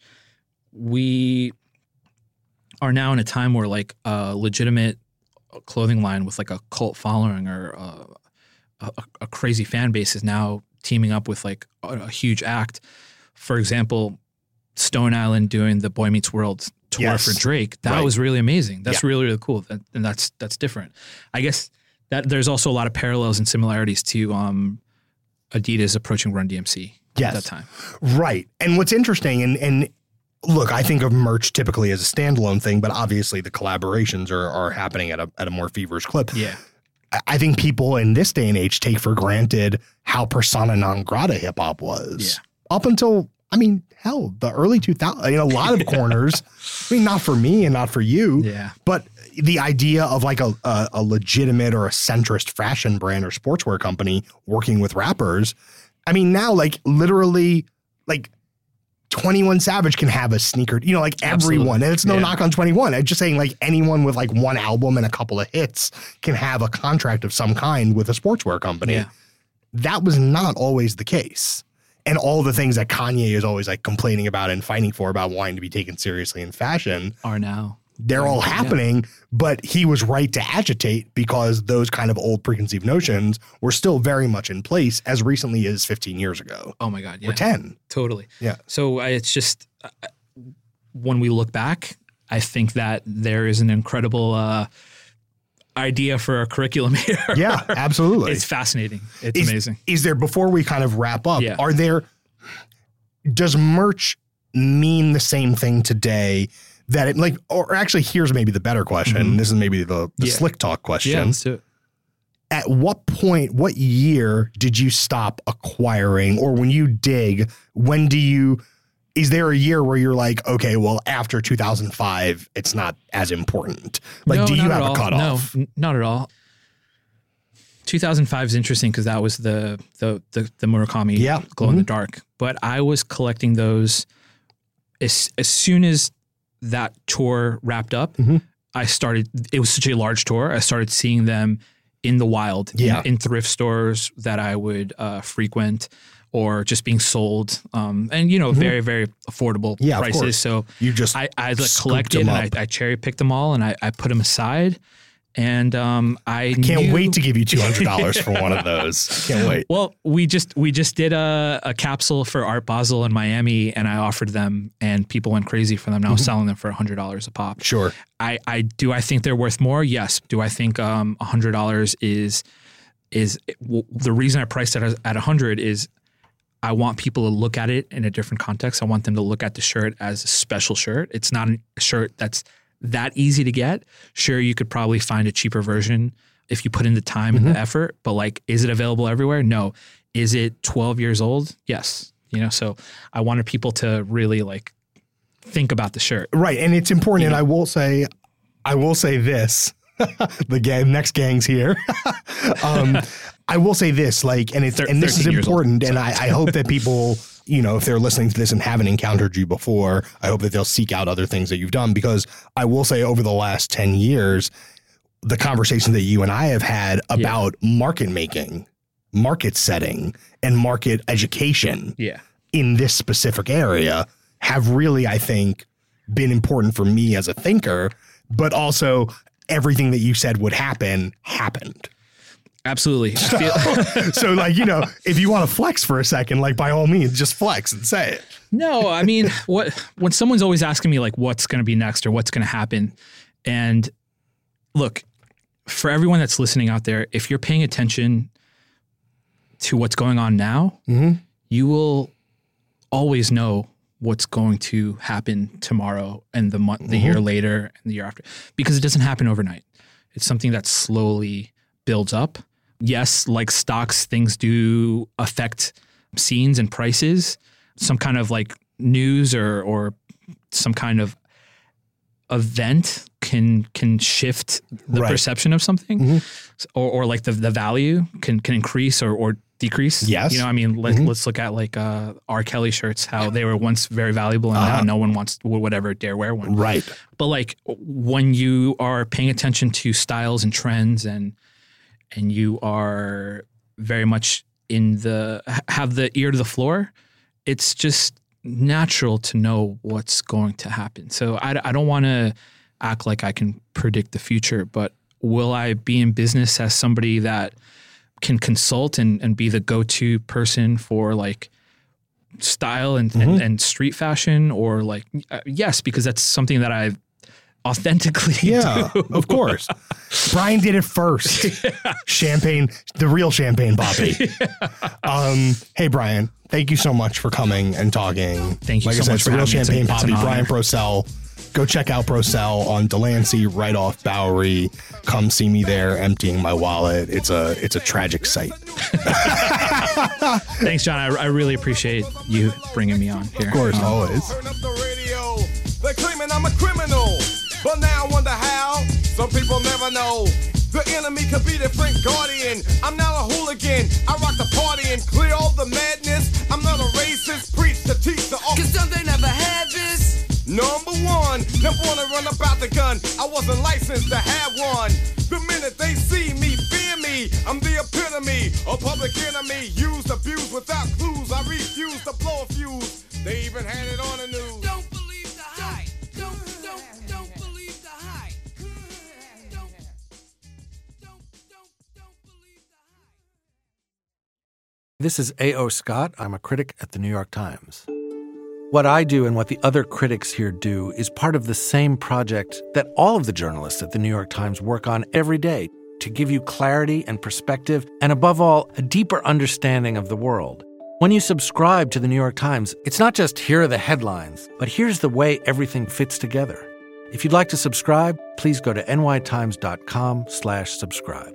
We are now in a time where like a legitimate clothing line with like a cult following or uh, a, a crazy fan base is now teaming up with like a, a huge act. For example, Stone Island doing the Boy Meets World tour Yes. for Drake. That Right. was really amazing. That's Yeah. really, really cool. That, and that's that's different. I guess that there's also a lot of parallels and similarities to um, Adidas approaching Run D M C Yes. at that time. Right. And what's interesting, and, and look, I think of merch typically as a standalone thing, but obviously the collaborations are, are happening at a, at a more feverish clip. Yeah. I- I think people in this day and age take for granted how persona non grata hip hop was. Yeah. Up until, I mean, hell, the early two thousands, in a lot of corners, I mean, not for me and not for you, Yeah. but the idea of like a, a, a legitimate or a centrist fashion brand or sportswear company working with rappers. I mean, now, like literally, like twenty-one Savage can have a sneaker, you know, like Absolutely. everyone. And it's no Yeah. knock on twenty-one. I'm just saying, like anyone with like one album and a couple of hits can have a contract of some kind with a sportswear company. Yeah. That was not always the case. And all the things that Kanye is always like complaining about and fighting for about wanting to be taken seriously in fashion, Are now. they're all Yeah. happening, but he was right to agitate because those kind of old preconceived notions were still very much in place as recently as fifteen years ago Oh my God. Yeah. or ten. Totally. Yeah. So uh, it's just uh, when we look back, I think that there is an incredible uh, idea for a curriculum here. Yeah, absolutely. It's fascinating. It's is, amazing. Is there, before we kind of wrap up, Yeah. are there, does merch mean the same thing today that it like, or actually here's maybe the better question. Mhm. This is maybe the, the Yeah. slick talk question. Yeah, let's do it. At what point, what year did you stop acquiring, or when you dig, when do you, is there a year where you're like, okay, well, after two thousand five, it's not as important? Like, No, do you not have at a all. cutoff? No, n- not at all. two thousand five is interesting because that was the the the, the Murakami Yeah. Glow in the Mhm. Dark. But I was collecting those as as soon as that tour wrapped up. Mhm. I started. It was such a large tour. I started seeing them in the wild, in- Yeah. in, thrift stores that I would uh, frequent, or just being sold, um, and you know, very very affordable Yeah, of prices. course. So You just I, I like scooped collected them and up. I, I cherry picked them all and I, I put them aside. And um, I can't knew- wait to give you two hundred dollars for one of those. Can't wait. Well, we just we just did a, a capsule for Art Basel in Miami, and I offered them, and people went crazy for them. Now selling them for a hundred dollars a pop. Sure. I, I do I think they're worth more? Yes. Do I think um a hundred dollars is is well, the reason I priced it at a hundred is I want people to look at it in a different context. I want them to look at the shirt as a special shirt. It's not a shirt that's that easy to get. Sure, you could probably find a cheaper version if you put in the time and the effort, but like, is it available everywhere? No. Is it twelve years old? Yes. You know, so I wanted people to really like think about the shirt. Right. And it's important. And I will say, I will say this, the gang, next gang's here. um, I will say this, like, and it's, Thir- and this is thirteen years old. important. And I, I hope that people, you know, if they're listening to this and haven't encountered you before, I hope that they'll seek out other things that you've done, because I will say over the last ten years, the conversations that you and I have had about yeah. market making, market setting, and market education yeah. in this specific area have really, I think, been important for me as a thinker, but also everything that you said would happen happened. Absolutely. So, so, like, you know, if you want to flex for a second, like, by all means, just flex and say it. No, I mean, what when someone's always asking me, like, what's going to be next or what's going to happen? And look, for everyone that's listening out there, if you're paying attention to what's going on now, mm-hmm. you will always know what's going to happen tomorrow and the month, the mm-hmm. year later and the year after, because it doesn't happen overnight. It's something that slowly builds up. Yes, like stocks, things do affect scenes and prices. Some kind of like news or or some kind of event can can shift the right. perception of something, mm-hmm. or or like the the value can can increase or or decrease. Yes, you know, I mean, let, mm-hmm. let's look at like uh, R. Kelly shirts, how they were once very valuable and uh-huh. now no one wants whatever dare wear one. Right. But like when you are paying attention to styles and trends and and you are very much in the, have the ear to the floor, it's just natural to know what's going to happen. So I, I don't want to act like I can predict the future, but will I be in business as somebody that can consult and, and be the go-to person for like style and, mm-hmm. and, and street fashion, or like, uh, yes, because that's something that I've authentically yeah, do. Of course. Brian did it first. Yeah. Champagne, the real champagne poppy. Yeah. Um, hey, Brian, thank you so much for coming and talking. Thank you like so I said, much it's the for real having champagne me. It's a, poppy, it's Brian Procell. Go check out Procell on Delancey, right off Bowery. Come see me there emptying my wallet. It's a it's a tragic sight. Thanks, John. I, I really appreciate you bringing me on here. Of course, um, always. Turn up the radio. They're claiming I'm a criminal, but now I wonder how. Some people never know. The enemy could be their friend guardian. I'm not a hooligan. I rock the party and clear all the madness. I'm not a racist. Preach to teach the all. Cause some they never had this. Number one, never wanna run about the gun. I wasn't licensed to have one. The minute they see me, fear me. I'm the epitome, a public enemy. Used, abused without clues. I refuse to blow a fuse. They even had it on the news. Don't believe the hype. Don't, don't, don't believe the hype. Don't, don't, don't, don't believe the hype. This is A O. Scott. I'm a critic at the New York Times. What I do and what the other critics here do is part of the same project that all of the journalists at the New York Times work on every day to give you clarity and perspective and, above all, a deeper understanding of the world. When you subscribe to the New York Times, it's not just here are the headlines, but here's the way everything fits together. If you'd like to subscribe, please go to nytimes.com slash subscribe.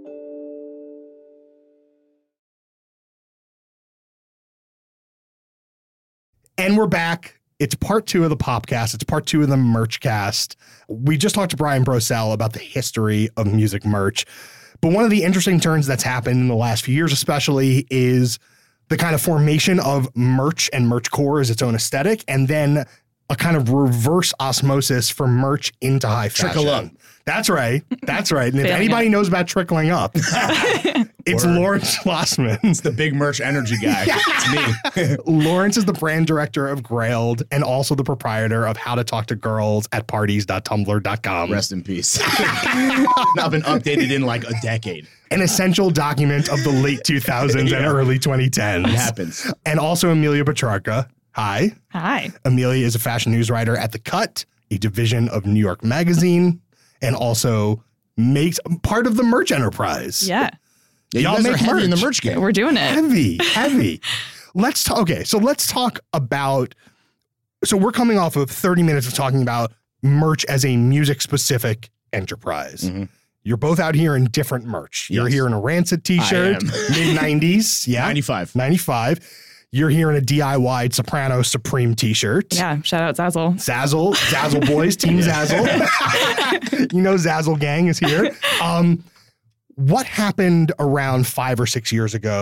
And we're back. It's part two of the Popcast. It's part two of the Merchcast. We just talked to Brian Procell about the history of music merch. But one of the interesting turns that's happened in the last few years especially is the kind of formation of merch and merch core as its own aesthetic, and then a kind of reverse osmosis from merch into high fashion. Trickle up. That's right. That's right. And if anybody knows about trickling up, it's Word. Lawrence Schlossman. It's the big merch energy guy. It's me. Lawrence is the brand director of Grailed and also the proprietor of how to talk to girls at parties dot tumblr dot com. Rest in peace. Not been updated in like a decade. An essential document of the late two thousands yeah. and early twenty tens. It happens. And also Amelia Petrarca. Hi. Hi. Amelia is a fashion news writer at The Cut, a division of New York Magazine, and also makes part of the merch enterprise. Yeah. Yeah, Y'all you guys make are heavy merch. in the merch game. We're doing it. Heavy, heavy. Let's talk. Okay, so let's talk about. So we're coming off of thirty minutes of talking about merch as a music-specific enterprise. Mm-hmm. You're both out here in different merch. You're Yes. here in a Rancid t-shirt, mid nineties. Yeah. ninety-five. ninety-five. You're here in a D I Y Soprano Supreme t-shirt. Yeah. Shout out Zazzle. Zazzle, Zazzle boys, Team Zazzle. You know Zazzle gang is here. Um, what happened around five or six years ago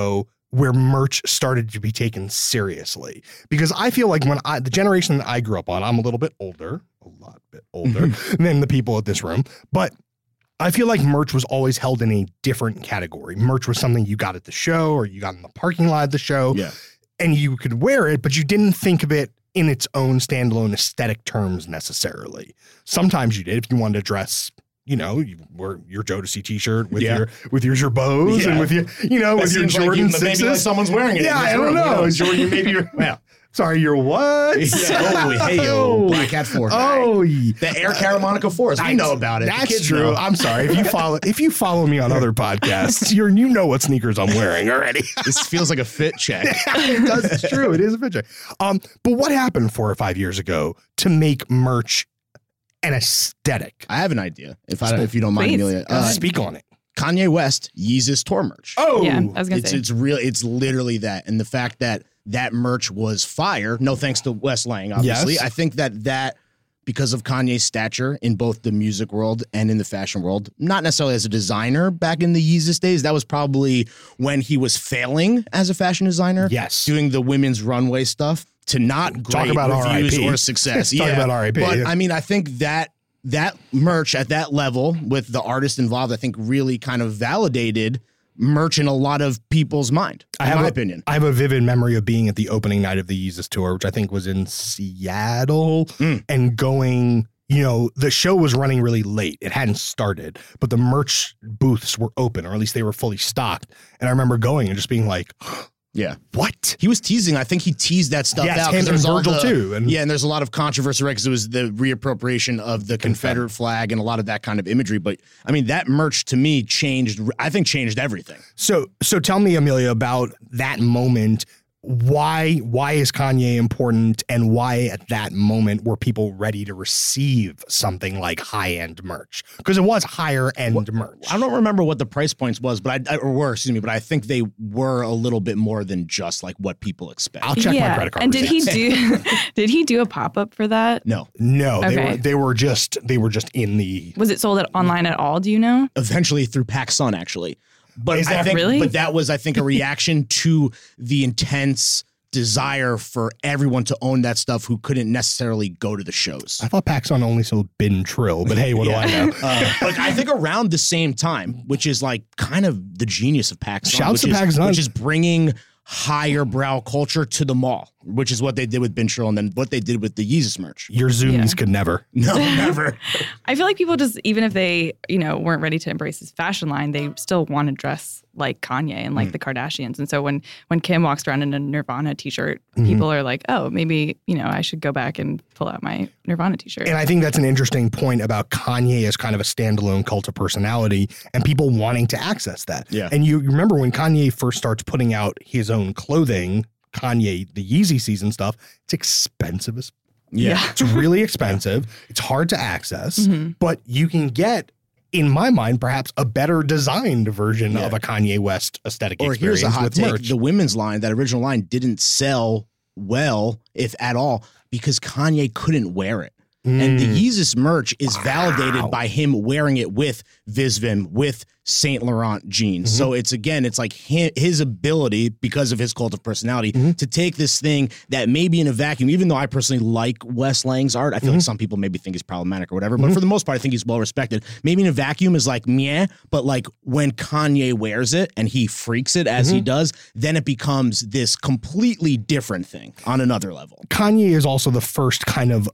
where merch started to be taken seriously. Because I feel like when I, the generation that I grew up on, I'm a little bit older, a lot bit older than the people at this room, but I feel like merch was always held in a different category. Merch was something you got at the show or you got in the parking lot of the show, Yeah. and you could wear it, but you didn't think of it in its own standalone aesthetic terms necessarily. Sometimes you did if you wanted to dress, you know, you wear your Jodeci t-shirt with Yeah. your with your Jabos Yeah. and with your, you know, That with your seems like Jordan you- maybe sixes. like someone's wearing it. Yeah, in this I don't room, who know. knows? Jordan, maybe you're, well, sorry, you're what? Yeah. Oh, hey, yo, Black Hat four guy. Oh, ye- The Air Caramonica fours. We know about it. The That's kids true. know. I'm sorry. If you follow if you follow me on other podcasts, you're you know what sneakers I'm wearing already. This feels like a fit check. It does. It's true. It is a picture. Um, but what happened four or five years ago to make merch an aesthetic? I have an idea, if I if you don't mind, Please. Amelia. Uh, Uh, Speak on it. Kanye West Yeezus tour merch. Oh, Yeah, I was gonna it's say. it's real. It's literally that, and the fact that that merch was fire. No thanks to Wes Lang, obviously. Yes. I think that that because of Kanye's stature in both the music world and in the fashion world, not necessarily as a designer back in the Yeezus days. That was probably when he was failing as a fashion designer. Yes. doing the women's runway stuff to not Talk great about reviews R I P. or success. Talk yeah. about R I P. But I mean, I think that. That merch at that level with the artist involved, I think really kind of validated merch in a lot of people's mind, in I have my a, opinion. I have a vivid memory of being at the opening night of the Yeezus tour, which I think was in Seattle, Mm. and going, you know, the show was running really late. It hadn't started, but the merch booths were open, or at least they were fully stocked. And I remember going and just being like, Yeah. what? He was teasing. I think he teased that stuff Yes, out. 'cause him and there's all Virgil the- too, and- yeah, and there's a lot of controversy, right? Because it was the reappropriation of the Confederate flag and a lot of that kind of imagery. But I mean, that merch to me changed, I think changed everything. So, so tell me, Amelia, about that moment. Why, why is Kanye important, and why at that moment were people ready to receive something like high-end merch? Because it was higher-end merch. I don't remember what the price points was, but I, or were, excuse me, but I think they were a little bit more than just like what people expect. I'll check my credit card. And did he receipts. do did he do a pop-up for that? No. No, they Okay. were they were just they were just in the. Was it sold at online at all? Do you know? Eventually through PacSun, actually. But Is I that think, really? but that was, I think, a reaction to the intense desire for everyone to own that stuff who couldn't necessarily go to the shows. I thought PacSun only sold Bin Trill, but hey, what do I know? Uh, like I think around the same time, which is like kind of the genius of PacSun, Shouts which to is, PacSun. which is bringing higher brow culture to the mall, which is what they did with Bin Trill and then what they did with the Yeezus merch. Your Zoomies Yeah. could never. No, never. I feel like people just, even if they, you know, weren't ready to embrace his fashion line, they still want to dress like Kanye and like the Kardashians. And so when when Kim walks around in a Nirvana t-shirt, people are like, oh, maybe, you know, I should go back and pull out my Nirvana t-shirt. And I think that's an interesting point about Kanye as kind of a standalone cult of personality and people wanting to access that. Yeah. And you remember when Kanye first starts putting out his own clothing, Kanye, the Yeezy season stuff, it's expensive as Yeah. It's really expensive. It's hard to access, Mhm. but you can get, in my mind, perhaps a better designed version Yeah. of a Kanye West aesthetic Or experience here's a hot with take: merch. the women's line, that original line, didn't sell well, if at all, because Kanye couldn't wear it. And the Mm. Yeezus merch is Wow. validated by him wearing it with Visvim, with Saint Laurent jeans. Mm-hmm. So it's, again, it's like his, his ability, because of his cult of personality, Mm-hmm. to take this thing that maybe in a vacuum, even though I personally like Wes Lang's art, I feel Mm-hmm. like some people maybe think he's problematic or whatever, but for the most part, I think he's well respected. Maybe in a vacuum is like meh, but like when Kanye wears it and he freaks it as Mm-hmm. he does, then it becomes this completely different thing on another level. Kanye is also the first kind of,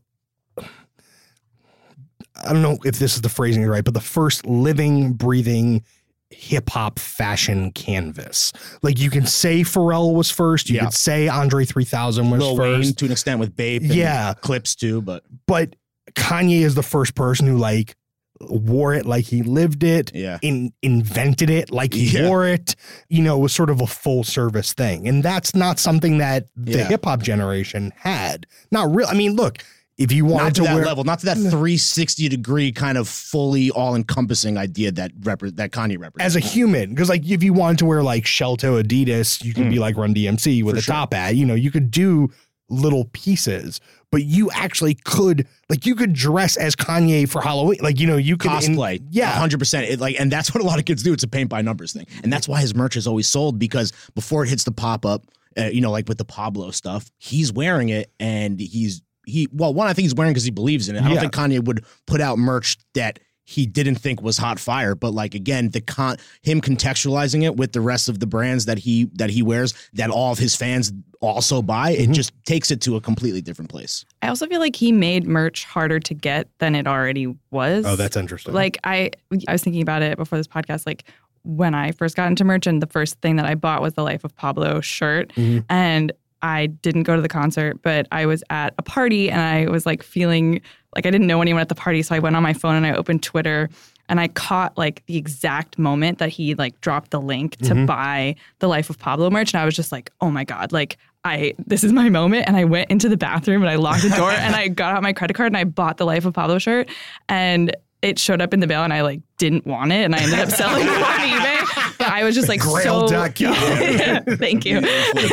I don't know if this is the phrasing right, but the first living, breathing hip hop fashion canvas. Like you can say Pharrell was first, you Yeah. could say Andre three thousand was Lil first, Wayne to an extent with Bape and Yeah. Clips too, but but Kanye is the first person who like wore it like he lived it, yeah. in invented it like he Yeah. wore it, you know, it was sort of a full service thing. And that's not something that the Yeah. hip hop generation had. Not real. I mean, look, if you wanted Not to, to that wear level, not to that three sixty degree kind of fully all encompassing idea that repre- that Kanye represents. as a human, because like if you wanted to wear like Shelto Adidas, you could Mm. be like Run D M C with For a sure. top hat. You know, you could do little pieces, but you actually could, like, you could dress as Kanye for Halloween. Like, you know, you could cosplay. In, yeah. one hundred percent. It, like, and that's what a lot of kids do. It's a paint by numbers thing. And that's why his merch is always sold, because before it hits the pop-up, uh, you know, like with the Pablo stuff, he's wearing it and he's, he, well, one, I think he's wearing because he believes in it. I don't Yeah. think Kanye would put out merch that he didn't think was hot fire, but like, again, the con him contextualizing it with the rest of the brands that he that he wears, that all of his fans also buy, Mm-hmm. it just takes it to a completely different place. I also feel like he made merch harder to get than it already was. Oh, that's interesting. Like I, I was thinking about it before this podcast. Like when I first got into merch, and the first thing that I bought was the Life of Pablo shirt, Mm-hmm. and I didn't go to the concert, but I was at a party and I was like feeling like I didn't know anyone at the party. So I went on my phone and I opened Twitter and I caught like the exact moment that he like dropped the link to Mm-hmm. buy the Life of Pablo merch. And I was just like, oh my God, like I, this is my moment. And I went into the bathroom and I locked the door and I got out my credit card and I bought the Life of Pablo shirt. And it showed up in the mail and I like didn't want it. And I ended up selling it on eBay. But I was just like Grail so. dot com. Yeah, thank you.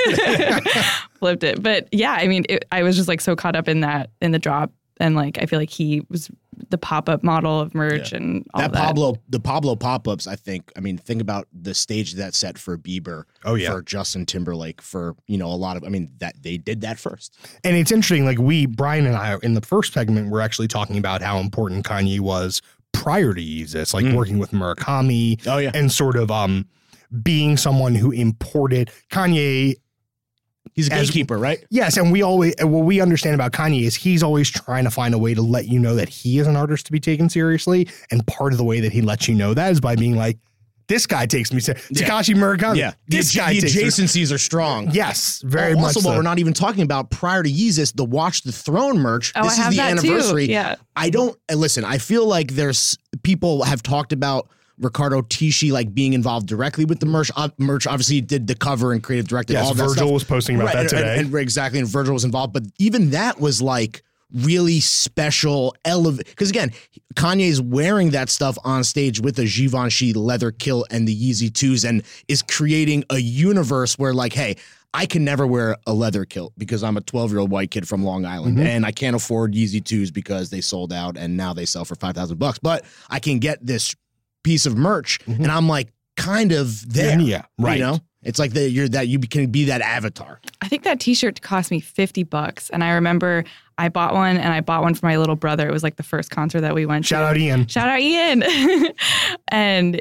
Flipped it. But yeah, I mean, it, I was just like so caught up in that, in the drop. And like, I feel like he was the pop-up model of merch Yeah. and all That that. Pablo, the Pablo pop-ups, I think, I mean, think about the stage that set for Bieber, Oh, yeah. for Justin Timberlake, for, you know, a lot of, I mean, that they did that first. And it's interesting, like we, Brian and I, in the first segment, we're actually talking about how important Kanye was prior to Yeezus, like Mm. working with Murakami Oh, yeah. and sort of um being someone who imported Kanye. He's a as- gatekeeper, right? Yes, and we always, and what we understand about Kanye is he's always trying to find a way to let you know that he is an artist to be taken seriously. And part of the way that he lets you know that is by being like, this guy takes me seriously. Yeah. Takashi Murakami. Yeah. The, This adj- guy the takes me- adjacencies are strong. Yes, very Oh, much also, so. what we're not even talking about, prior to Yeezus, the Watch the Throne merch. Oh, this I have is the that anniversary. too. Yeah. I don't uh, listen. I feel like there's people have talked about Ricardo Tisci like being involved directly with the merch. Uh, merch obviously did the cover and creative directed. Yes, all that Virgil stuff. was posting about Right, that and- today. and, and exactly, and Virgil was involved. But even that was like really special, elevate. Because again, Kanye's wearing that stuff on stage with a Givenchy leather kilt and the Yeezy twos, and is creating a universe where like, hey, I can never wear a leather kilt because I'm a twelve-year-old white kid from Long Island, Mm-hmm. and I can't afford Yeezy twos because they sold out and now they sell for five thousand bucks. But I can get this piece of merch, and I'm like kind of there. Yeah, right. You know, it's like that you're that you can be that avatar. I think that T-shirt cost me fifty bucks, and I remember I bought one, and I bought one for my little brother. It was like the first concert that we went Shout to. out Ian. Shout out Ian. And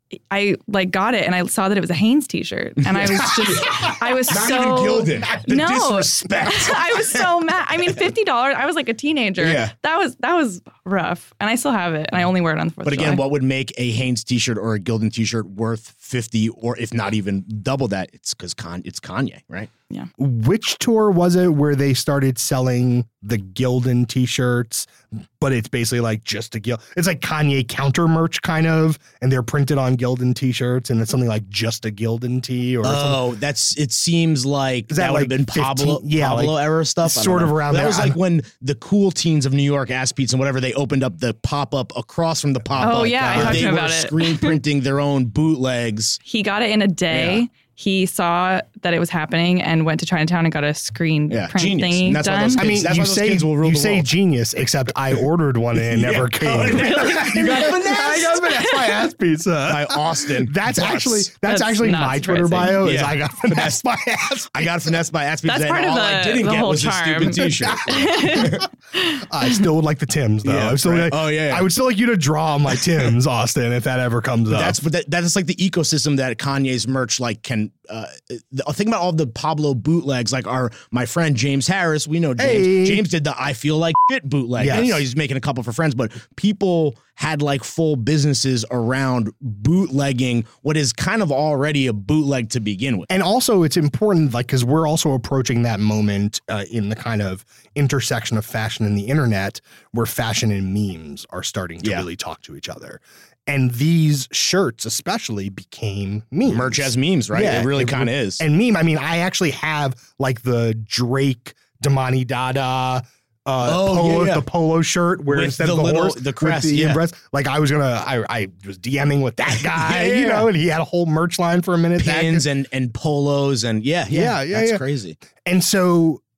I like got it, and I saw that it was a Hanes T-shirt, and I was just, I was Not so even Gildan. The no disrespect. I was so mad. I mean, fifty dollars. I was like a teenager. Yeah. that was that was rough, and I still have it, and I only wear it on the Fourth But of again, July. what would make a Hanes T-shirt or a Gildan T-shirt worth fifty, or if not even double that? It's because Con- it's Kanye, right? Which tour was it where they started selling the Gildan t-shirts, but it's basically like just a Gil. It's like Kanye counter merch kind of, and they're printed on Gildan t-shirts, and it's something like just a Gildan tee or something. Oh, that's. It seems like Is that that would have like been Pablo, fifteen yeah, Pablo like, era stuff. I don't sort of know. around that there. was like I'm- when the cool teens of New York, Ass Beats and whatever, they opened up the pop up across from the pop up. Oh, yeah, I talked they to him were about it. screen printing their own bootlegs. He got it in a day. Yeah. He saw that it was happening and went to Chinatown and got a screen Yeah, print genius. thingy And that's why done. those I mean, That's you why those say kids will rule you the say world. genius, except I ordered one and it never came. Oh, really? You got finesse? I got finesse by ass pizza. By Austin. That's Plus. actually that's, That's actually not my Twitter surprising. bio. Is Yeah. I got finesse by ass. I got finessed by Ass Beats, That's and part of all the- I didn't the get whole was charm. a stupid T-shirt. I still would like the Tims though. Yeah, I'm still right. like, Oh, yeah, yeah. I would still like you to draw my Tims, Austin, if that ever comes up. That's but that, that is like the ecosystem that Kanye's merch like can. Uh, the, think about all the Pablo bootlegs. Like our my friend James Harris, we know James. Hey. James did the I Feel Like Shit bootleg. Yes. And, you know, he's making a couple for friends, but people had like full businesses around bootlegging what is kind of already a bootleg to begin with. And also, it's important, like, because we're also approaching that moment uh, in the kind of intersection of fashion and the internet, where fashion and memes are starting to Yeah. really talk to each other. And these shirts, especially, became memes. Merch as memes, right? Yeah, it really it- kind of is. And meme, I mean, I actually have like the Drake Damani Dada. Uh, Oh, polo, yeah, yeah. the polo shirt where With instead the of the little- horse, the with crest, the yeah. breast, like I was gonna, I, I was DMing with that guy, Yeah, you yeah. know, and he had a whole merch line for a minute. That- Pins and, and polos and yeah, yeah, Yeah, yeah, that's yeah. crazy. And so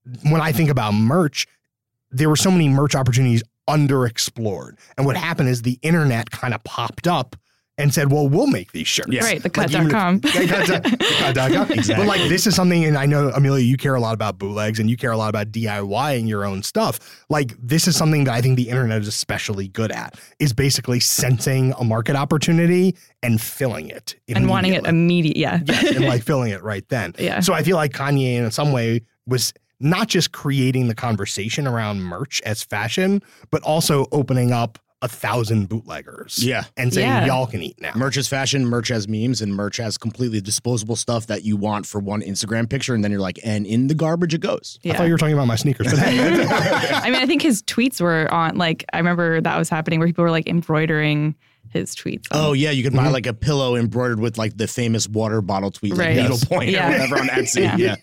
when I think about merch, there were so many merch opportunities underexplored. And what happened is the internet kind of popped up and said, well, we'll make these shirts. Yes. Right, the cut Like, dot com. Exactly. But like, this is something, and I know, Amelia, you care a lot about bootlegs and you care a lot about DIYing your own stuff. Like, this is something that I think the internet is especially good at, is basically sensing a market opportunity and filling it. And wanting it immediate, yeah. Yes, and like filling it right then. Yeah. So I feel like Kanye in some way was not just creating the conversation around merch as fashion, but also opening up a thousand bootleggers. Yeah. And saying, Yeah. y'all can eat now. Merch is fashion, merch has memes, and merch has completely disposable stuff that you want for one Instagram picture, and then you're like, and in the garbage it goes. I thought you were talking about my sneakers, but hey. I mean, I think his tweets were on, like, I remember that was happening where people were like embroidering his tweets. Oh, yeah. You could buy like a pillow embroidered with like the famous water bottle tweet, like Right. needlepoint Yeah. or whatever on Etsy. Yeah. Yeah.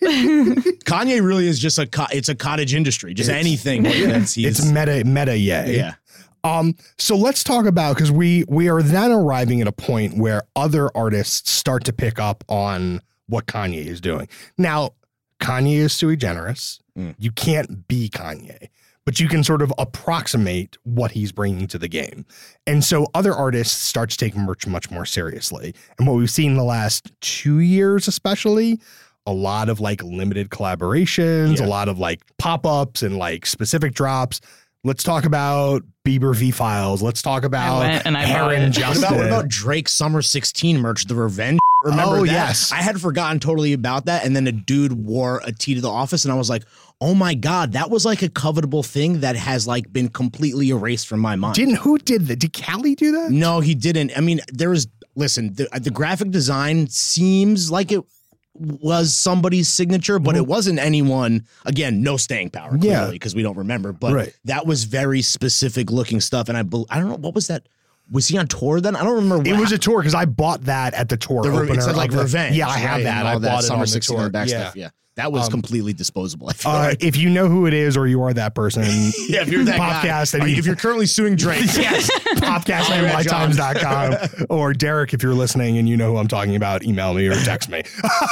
Kanye really is just a, co- it's a cottage industry. Just It's- anything. That's, he's, It's meta, meta, yay. yeah. Um, so let's talk about, because we we are then arriving at a point where other artists start to pick up on what Kanye is doing. Now, Kanye is sui generis. Mm. You can't be Kanye, but you can sort of approximate what he's bringing to the game. And so other artists start to take merch much more seriously. And what we've seen in the last two years, especially, a lot of like limited collaborations, Yeah. a lot of like pop-ups and like specific drops. Let's talk about Bieber V Files. Let's talk about went and I bought Aaron it. What Justin. about, what about Drake's Summer sixteen merch, the Revenge? Remember Oh, that? yes. I had forgotten totally about that. And then a dude wore a tee to the office, and I was like, oh my God, that was like a covetable thing that has like been completely erased from my mind. Didn't who did that? Did Callie do that? No, he didn't. I mean, there was, listen, the, the graphic design seems like it was somebody's signature, but it wasn't anyone. Again, no staying power, clearly, Yeah. because we don't remember. But Right. that was very specific looking stuff. And I, bel- I don't know, what was that? Was he on tour then? I don't remember. It what was a tour because I bought that at the tour The re- opener. it said like of the- Revenge. Yeah, I have right? that. And I all bought it Summer on the sixteen tour. and back yeah. stuff. Yeah. That was Um, completely disposable. I feel Uh, like. if you know who it is or you are that person, Yeah, if you're that podcast guy, that he- if you're currently suing Drake, yes, podcast at Holler at John. mytimes dot com. Or Derek, if you're listening and you know who I'm talking about, email me or text me.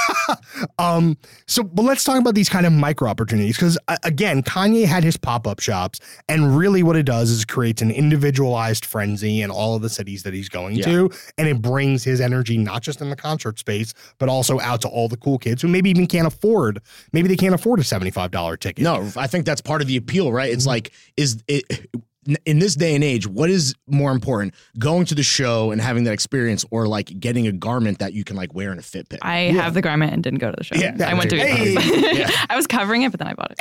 um, so, but let's talk about these kind of micro opportunities because, uh, again, Kanye had his pop-up shops, and really what it does is creates an individualized frenzy in all of the cities that he's going Yeah. to, and it brings his energy not just in the concert space, but also out to all the cool kids who maybe even can't afford, maybe they can't afford a seventy-five dollars ticket. no, I think that's part of the appeal, right? It's like, is it in this day and age, what is more important, going to the show and having that experience, or like getting a garment that you can like wear in a fit pick? I have the garment and didn't go to the show. Yeah, I went to hey. it. I was covering it, but then I bought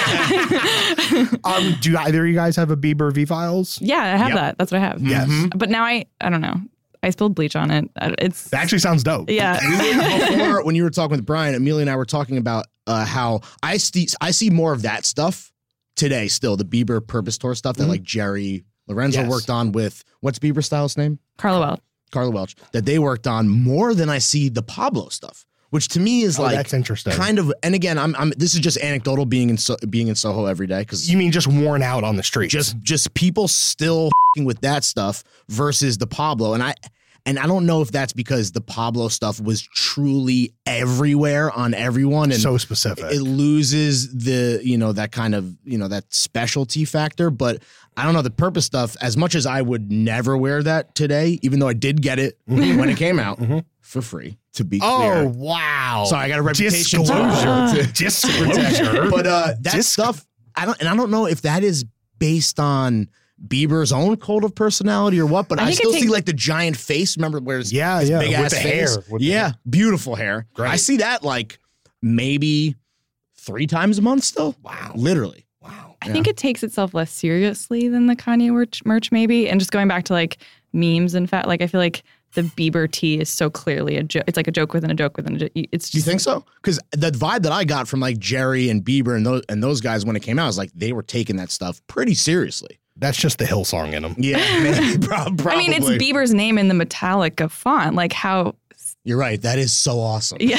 it. Um, do either of you guys have a Bieber V Files? Yeah, I have Yep. that. That's what I have. Yes. But now I, I don't know. I spilled bleach on it. I- It's That actually sounds dope. yeah. Before, when you were talking with Brian, Amelia and I were talking about uh, how I see I see more of that stuff today. Still, the Bieber Purpose Tour stuff that like Jerry Lorenzo Yes. worked on with what's Bieber stylist name? Carla Welch. Carla Welch. That they worked on more than I see the Pablo stuff, which to me is Oh, like that's interesting. kind of. And again, I'm I'm this is just anecdotal being in so, being in Soho every day because You mean just worn out on the streets? just just people still f***ing with that stuff versus the Pablo. And I and I don't know if that's because the Pablo stuff was truly everywhere on everyone and so specific. it loses the, you know, that kind of, you know, that specialty factor. But I don't know, the Purpose stuff, as much as I would never wear that today, even though I did get it when it came out for free, to be oh, clear. wow. Sorry, I got a reputation. Disclosure. to- Disclosure. but uh, that Disc- stuff, I don't, and I don't know if that is based on Bieber's own code of personality or what, but I I, think it still takes- see like the giant face. Remember where his, Yeah, his yeah, big with ass the face? hair, with the yeah, hair. beautiful hair. Great. I see that like maybe three times a month still. Wow. Literally. Wow. I think it takes itself less seriously than the Kanye merch, merch maybe. And just going back to like memes and fat, like I feel like the Bieber tee is so clearly a joke. It's like a joke within a joke within a joke. It's just, Do you think so? Because the vibe that I got from like Jerry and Bieber and those and those guys when it came out is like they were taking that stuff pretty seriously. That's just the Hillsong in them. Yeah, maybe, prob- I mean, it's probably. Bieber's name in the Metallica font. Like how, You're right. That is so awesome. yeah.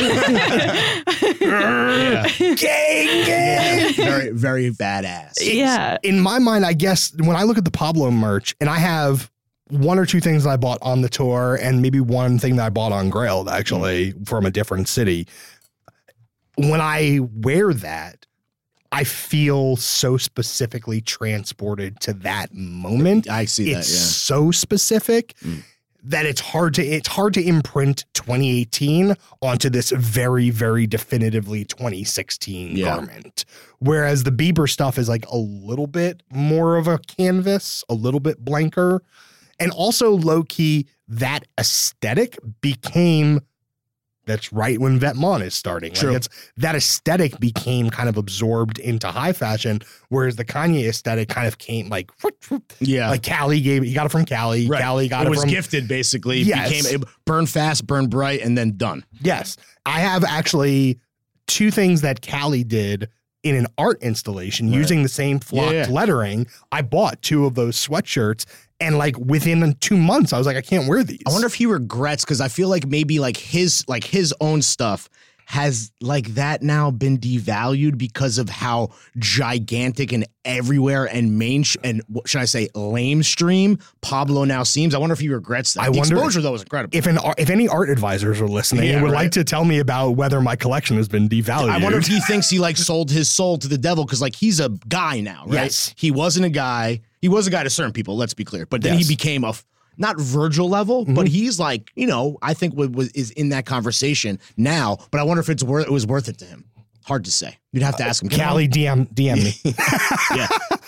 Yeah. Gang, gang. Very, very badass. yeah. In my mind, I guess when I look at the Pablo merch, and I have one or two things that I bought on the tour, and maybe one thing that I bought on Grailed, actually, from a different city. When I wear that, I feel so specifically transported to that moment. I see that, It's yeah. so specific Mm. that it's hard to it's hard to imprint twenty eighteen onto this very, very definitively twenty sixteen Yeah. garment. Whereas the Bieber stuff is like a little bit more of a canvas, a little bit blanker. And also low key, that aesthetic became that's right when Vetements is starting. True. Like it's, that aesthetic became kind of absorbed into high fashion, whereas the Kanye aesthetic kind of came like, Yeah. like Cali gave it. You got it from Cali. Right. Cali got it it, was from gifted, basically. It Yes. became it burn fast, burn bright, and then done. Yes, I have actually two things that Cali did in an art installation Right. using the same flocked Yeah, yeah. lettering. I bought two of those sweatshirts, and like within two months, I was like, I can't wear these. I wonder if he regrets, because I feel like maybe like his like his own stuff has like that now been devalued because of how gigantic and everywhere and main sh- and what should I say lamestream Pablo now seems. I wonder if he regrets that. I the wonder exposure though was incredible. if an ar- if any art advisors are listening Yeah, and would right. like to tell me about whether my collection has been devalued. I wonder if he thinks he like sold his soul to the devil, because like he's a guy now, right? Yes. He wasn't a guy. He was a guy to certain people, let's be clear. But then Yes. he became a f- not Virgil level, but he's like, you know, I think what was is in that conversation now. But I wonder if it's worth it was worth it to him. Hard to say. You'd have to ask him. Get him Cali on. D M D M me. Yeah.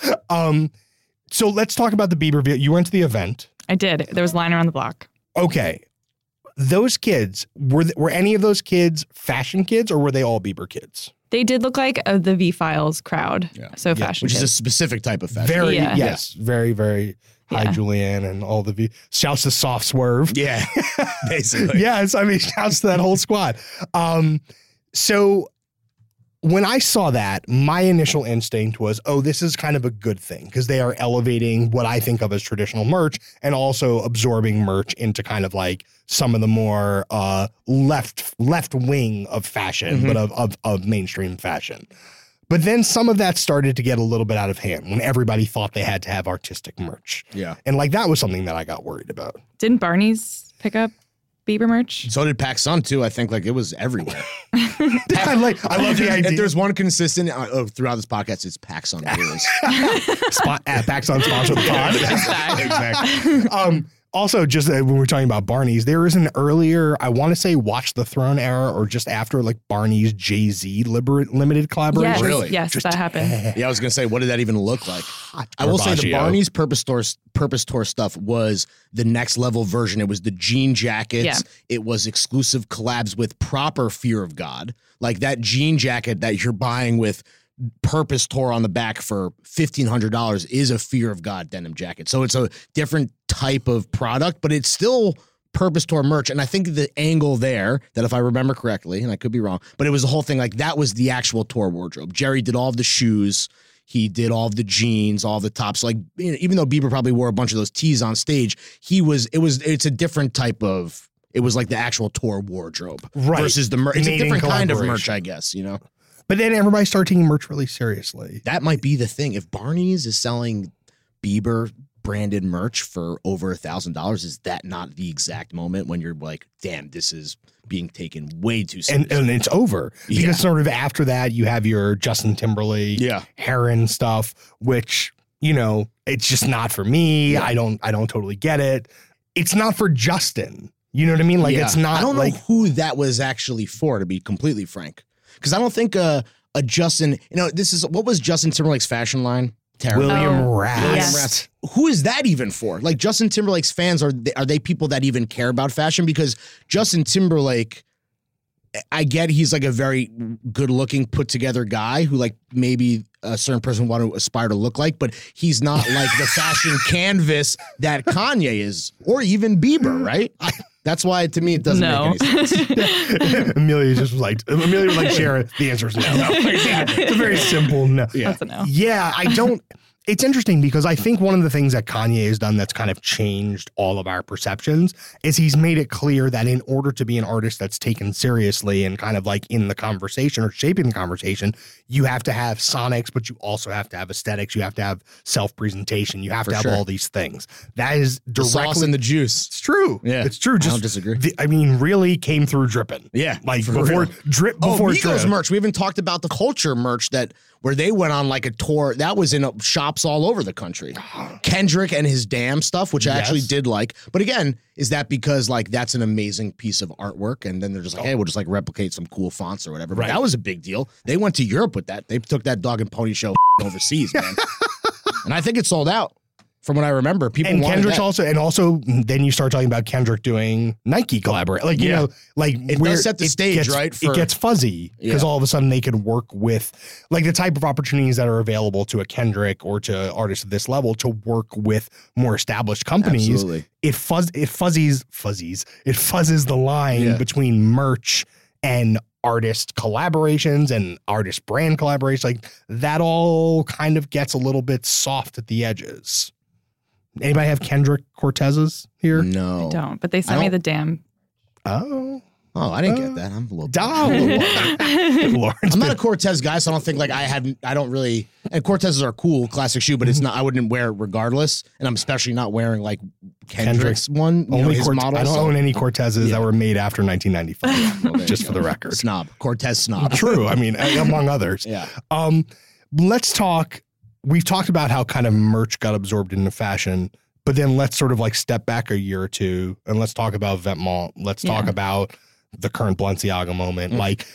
Um, so let's talk about the Bieber video. You went to the event. I did. There was a line around the block. Okay. Those kids, were th- were any of those kids fashion kids, or were they all Bieber kids? They did look like uh, the V Files crowd. Yeah. So Yeah, fashion Which is a kids. specific type of fashion. Very, Yeah. yes, very, very high Yeah. Julianne and all the V. Shouts to Soft Swerve. Yeah. Basically. Yes, I mean, shouts to that whole squad. Um, so when I saw that, my initial instinct was, oh, this is kind of a good thing, because they are elevating what I think of as traditional merch and also absorbing merch into kind of like some of the more uh, left left wing of fashion, Mhm. but of, of of mainstream fashion. But then some of that started to get a little bit out of hand when everybody thought they had to have artistic merch. Yeah. And like that was something that I got worried about. Didn't Barney's pick up Bieber merch? So did PacSun too. I think like it was everywhere. I like I love the idea. If there's one consistent uh, oh, throughout this podcast, it's PacSun. Spot at PacSun sponsor the pod. Exactly. um, also, just uh, when we're talking about Barney's, there is an earlier, I want to say Watch the Throne era or just after like Barney's Jay-Z liber- limited collaboration. Yes, Really? yes, Just- that happened. Yeah, I was gonna say, what did that even look like? I will say the Garbaggio. Barney's Purpose Tour Purpose Tour stuff was the next level version. It was the jean jackets. Yeah. It was exclusive collabs with proper Fear of God, like that jean jacket that you're buying with Purpose Tour on the back for fifteen hundred dollars is a Fear of God denim jacket. So it's a different type of product, but it's still Purpose Tour merch. And I think the angle there, that if I remember correctly, and I could be wrong, but it was the whole thing, like that was the actual tour wardrobe. Jerry did all of the shoes. He did all of the jeans, all the tops. Like, you know, even though Bieber probably wore a bunch of those tees on stage, he was, it was, it's a different type of, it was like the actual tour wardrobe Right. versus the merch. It's Made a in different kind of merch, collaboration. I guess, you know? But then everybody started taking merch really seriously. That might be the thing. If Barney's is selling Bieber branded merch for over a thousand dollars, is that not the exact moment when you're like, damn, this is being taken way too And, seriously? and it's over because Yeah. sort of after that, you have your Justin Timberlake, Yeah. Heron stuff, which, you know, it's just not for me. Yeah. I don't, I don't totally get it. It's not for Justin. You know what I mean? Like Yeah. it's not I don't like, know who that was actually for, to be completely frank. Because I don't think uh, a Justin, you know, this is, what was Justin Timberlake's fashion line? Terrible. William Oh, Rast. yes. Who is that even for? Like Justin Timberlake's fans, are they, are they people that even care about fashion? Because Justin Timberlake, I get he's like a very good looking, put together guy who like maybe a certain person want to aspire to look like, but he's not like the fashion canvas that Kanye is, or even Bieber, right? That's why to me it doesn't No. make any sense. Amelia just was like, Amelia was like, Sharon, the answer is no. It's a very simple no. Yeah. That's a no. Yeah, I don't. It's interesting because I think one of the things that Kanye has done that's kind of changed all of our perceptions is he's made it clear that in order to be an artist that's taken seriously and kind of like in the conversation or shaping the conversation, you have to have sonics, but you also have to have aesthetics. You have to have self-presentation. You have For to have sure. all these things. That is The directly. sauce and the juice. It's true. Yeah. It's true. I Just don't disagree. the- I mean, really came through dripping. Yeah, Like for before real. drip Oh, before Migos drip. merch. We haven't talked about the culture merch that where they went on like a tour that was in uh, shops all over the country. Kendrick and his Damn stuff, which I Yes. actually did like. But again, is that because like that's an amazing piece of artwork, and then they're just like, hey, we'll just like replicate some cool fonts or whatever. But Right. that was a big deal. They went to Europe with that. They took that Dog and Pony show overseas, man. And I think it sold out. From what I remember, people And wanted Kendrick's that. also, and also, then you start talking about Kendrick doing Nike collaborate, like you Yeah. know, like It does where set the stage, gets, right, for- it gets fuzzy because Yeah. all of a sudden they could work with, like the type of opportunities that are available to a Kendrick or to artists at this level to work with more established companies. Absolutely. It fuzz, it fuzzies, fuzzies, it fuzzes the line Yeah. between merch and artist collaborations and artist brand collaborations. Like that all kind of gets a little bit soft at the edges. Anybody have Kendrick Cortez's here? No. I don't, but they I sent me don't- the damn. Oh, Oh, I didn't Uh, get that. I'm a little. Dog. Lawrence. I'm not a Cortez guy, so I don't think like I haven't. I don't really. And Cortezes are cool, classic shoe, but it's Mm-hmm. not. I wouldn't wear it regardless. And I'm especially not wearing like Kendrick's Kendrick's one. You know, only his Cort- model. I don't so- own any Cortezes Yeah. that were made after nineteen ninety-five, Well, there just you for go. the record. Snob, Cortez snob. True. I mean, among others. Yeah. Um, let's talk. We've talked about how kind of merch got absorbed into fashion, but then let's sort of like step back a year or two and let's talk about Vetements. Let's talk Yeah. about the current Balenciaga moment. Mm. Like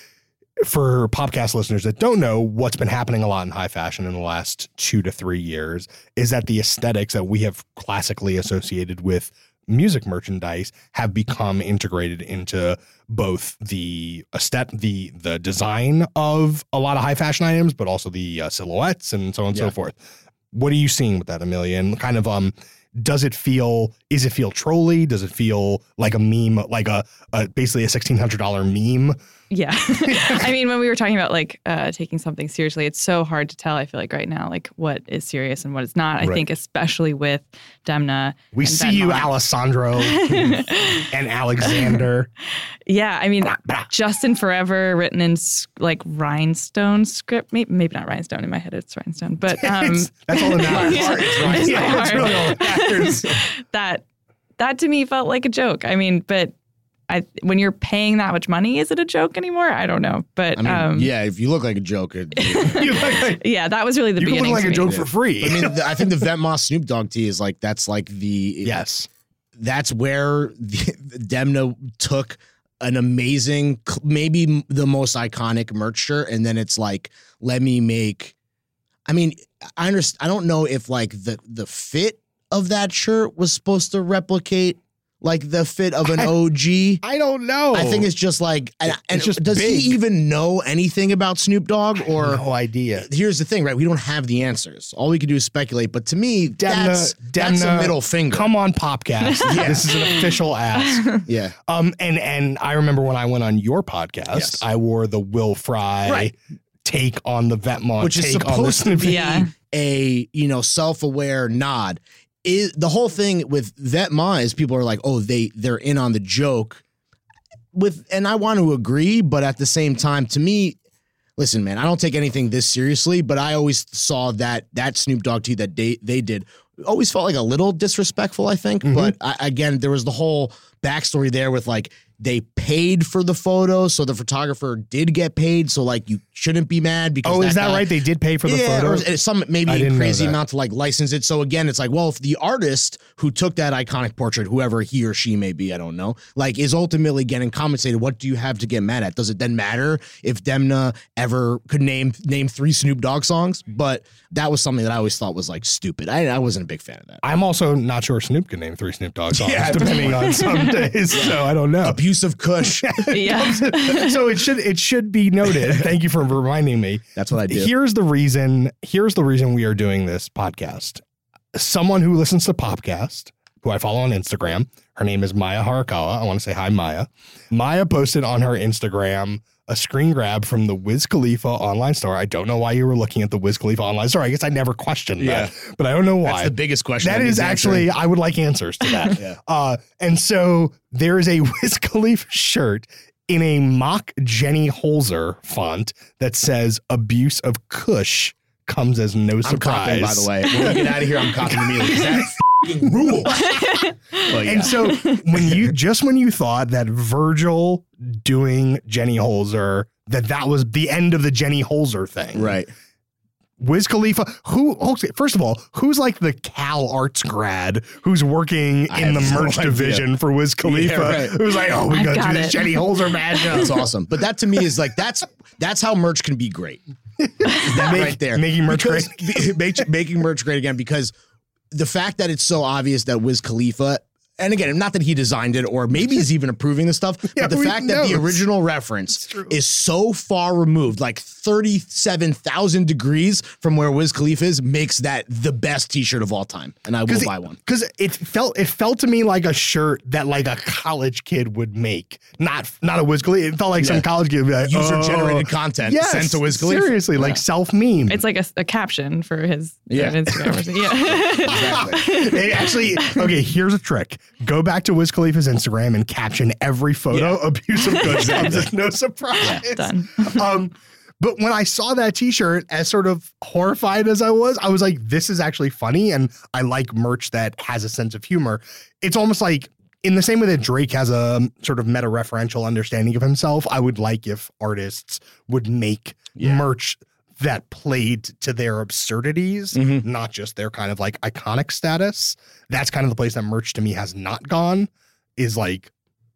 for podcast listeners that don't know, what's been happening a lot in high fashion in the last two to three years is that the aesthetics that we have classically associated with music merchandise have become integrated into both the aesthetic, the the design of a lot of high fashion items, but also the uh, silhouettes and so on and Yeah. so forth. What are you seeing with that, Amelia? And kind of um, does it feel? Is it feel trolly? Does it feel like a meme, like a, a basically a sixteen hundred dollar meme? Yeah. I mean, when we were talking about like uh, taking something seriously, it's so hard to tell, I feel like right now, like what is serious and what is not. I Right. think especially with Demna. We and see you, Vetements. Alessandro and Alexander. Yeah. I mean, Justin Forever written in s- like rhinestone script. Maybe, maybe not rhinestone. In my head, it's rhinestone. But um, It's- that's all that matters. Yeah. It's right. It's Yeah, that's hard. really all that matters. that that to me felt like a joke. I mean, but I when you're paying that much money, is it a joke anymore? I don't know. But I mean, um, yeah. If you look like a joke, it, You look like, yeah, that was really the you can beginning. look like to a me. joke for free. I mean, the, I think the Vetements Snoop Dogg tee is like that's like the yes. That's where the, Demna took an amazing, maybe the most iconic merch shirt, and then it's like, let me make. I mean, I understand. I don't know if like the the fit of that shirt was supposed to replicate like the fit of an I- O G. I don't know. I think it's just like, and, It's and just does big. he even know anything about Snoop Dogg? Or no idea. here's the thing, right? We don't have the answers. All we can do is speculate. But to me, that's, Demna, that's a Demna, middle finger. Come on, Popcast. Yeah. This is an official ask. Yeah. Um, and and I remember when I went on your podcast, Yes. I wore the Will Fry Right. take on the Vetements, Which is take on the supposed to be Yeah. a, you know, self-aware nod. Is the whole thing with Vetements is people are like, oh, they they're in on the joke. With and I want to agree, but at the same time, to me, listen, man, I don't take anything this seriously, but I always saw that that Snoop Dogg tee that they they did always felt like a little disrespectful, I think. Mhm. But I, again, there was the whole backstory there with like they paid for the photo, so the photographer did get paid. So like you shouldn't be mad because Oh, is that guy- right? They did pay for the yeah, photo. or some maybe I a didn't know crazy that. amount to like license it. So again, it's like, well, if the artist who took that iconic portrait, whoever he or she may be, I don't know, like is ultimately getting compensated, what do you have to get mad at? Does it then matter if Demna ever could name name three Snoop Dogg songs? But that was something that I always thought was like stupid. I, I wasn't a big fan of that. I'm also not sure Snoop can name three Snoop Dogg songs, Yeah. depending on some days. So I don't know. Abusive Kush. Yeah. So it should it should be noted. Thank you for reminding me. That's what I did. Here's the reason. Here's the reason we are doing this podcast. Someone who listens to Popcast, who I follow on Instagram, her name is Maya Harakawa. I want to say hi, Maya. Maya posted on her Instagram a screen grab from the Wiz Khalifa online store. I don't know why you were looking at the Wiz Khalifa online store. I guess I never questioned that, but I don't know why. That's the biggest question. That that is needs actually, answering. I would like answers to that. Yeah. uh, and so there is a Wiz Khalifa shirt in a mock Jenny Holzer font that says abuse of Kush comes as no I'm surprise. copying, by the way. When we get out of here, I'm copying immediately. That f***ing rule. Well, yeah. And so when you, just when you thought that Virgil doing Jenny Holzer, that that was the end of the Jenny Holzer thing. Right. Wiz Khalifa, who, okay, first of all, who's like the Cal Arts grad who's working I in the have no merch idea. division for Wiz Khalifa? Yeah, right. Who's like, oh, we I've got to got do this it. Jenny Holzer matchup. That's awesome. But that to me is like, that's that's how merch can be great. That Make- right there. making merch Because- be- make- making merch great again, because the fact that it's so obvious that Wiz Khalifa, and again, not that he designed it or maybe he's even approving the stuff, Yeah, but the who fact that the knows? original reference is so far removed, like thirty-seven thousand degrees from where Wiz Khalifa is, makes that the best t-shirt of all time. And I will buy one. Because it felt it felt to me like a shirt that like a college kid would make, not not a Wiz Khalifa. It felt like Yeah. some college kid would be like, User-generated oh, content yes, sent to Wiz Khalifa. seriously, like Yeah. self meme. It's like a, a caption for his Yeah. Instagram. Or something. Yeah. Exactly. They actually, okay, here's a trick. Go back to Wiz Khalifa's Instagram and caption every photo Yeah. abusive goods. There's no surprise. Done. um, but when I saw that t-shirt, as sort of horrified as I was, I was like, this is actually funny. And I like merch that has a sense of humor. It's almost like, in the same way that Drake has a sort of meta-referential understanding of himself, I would like if artists would make Yeah. merch that played to their absurdities, Mhm. not just their kind of like iconic status. That's kind of the place that merch to me has not gone, is like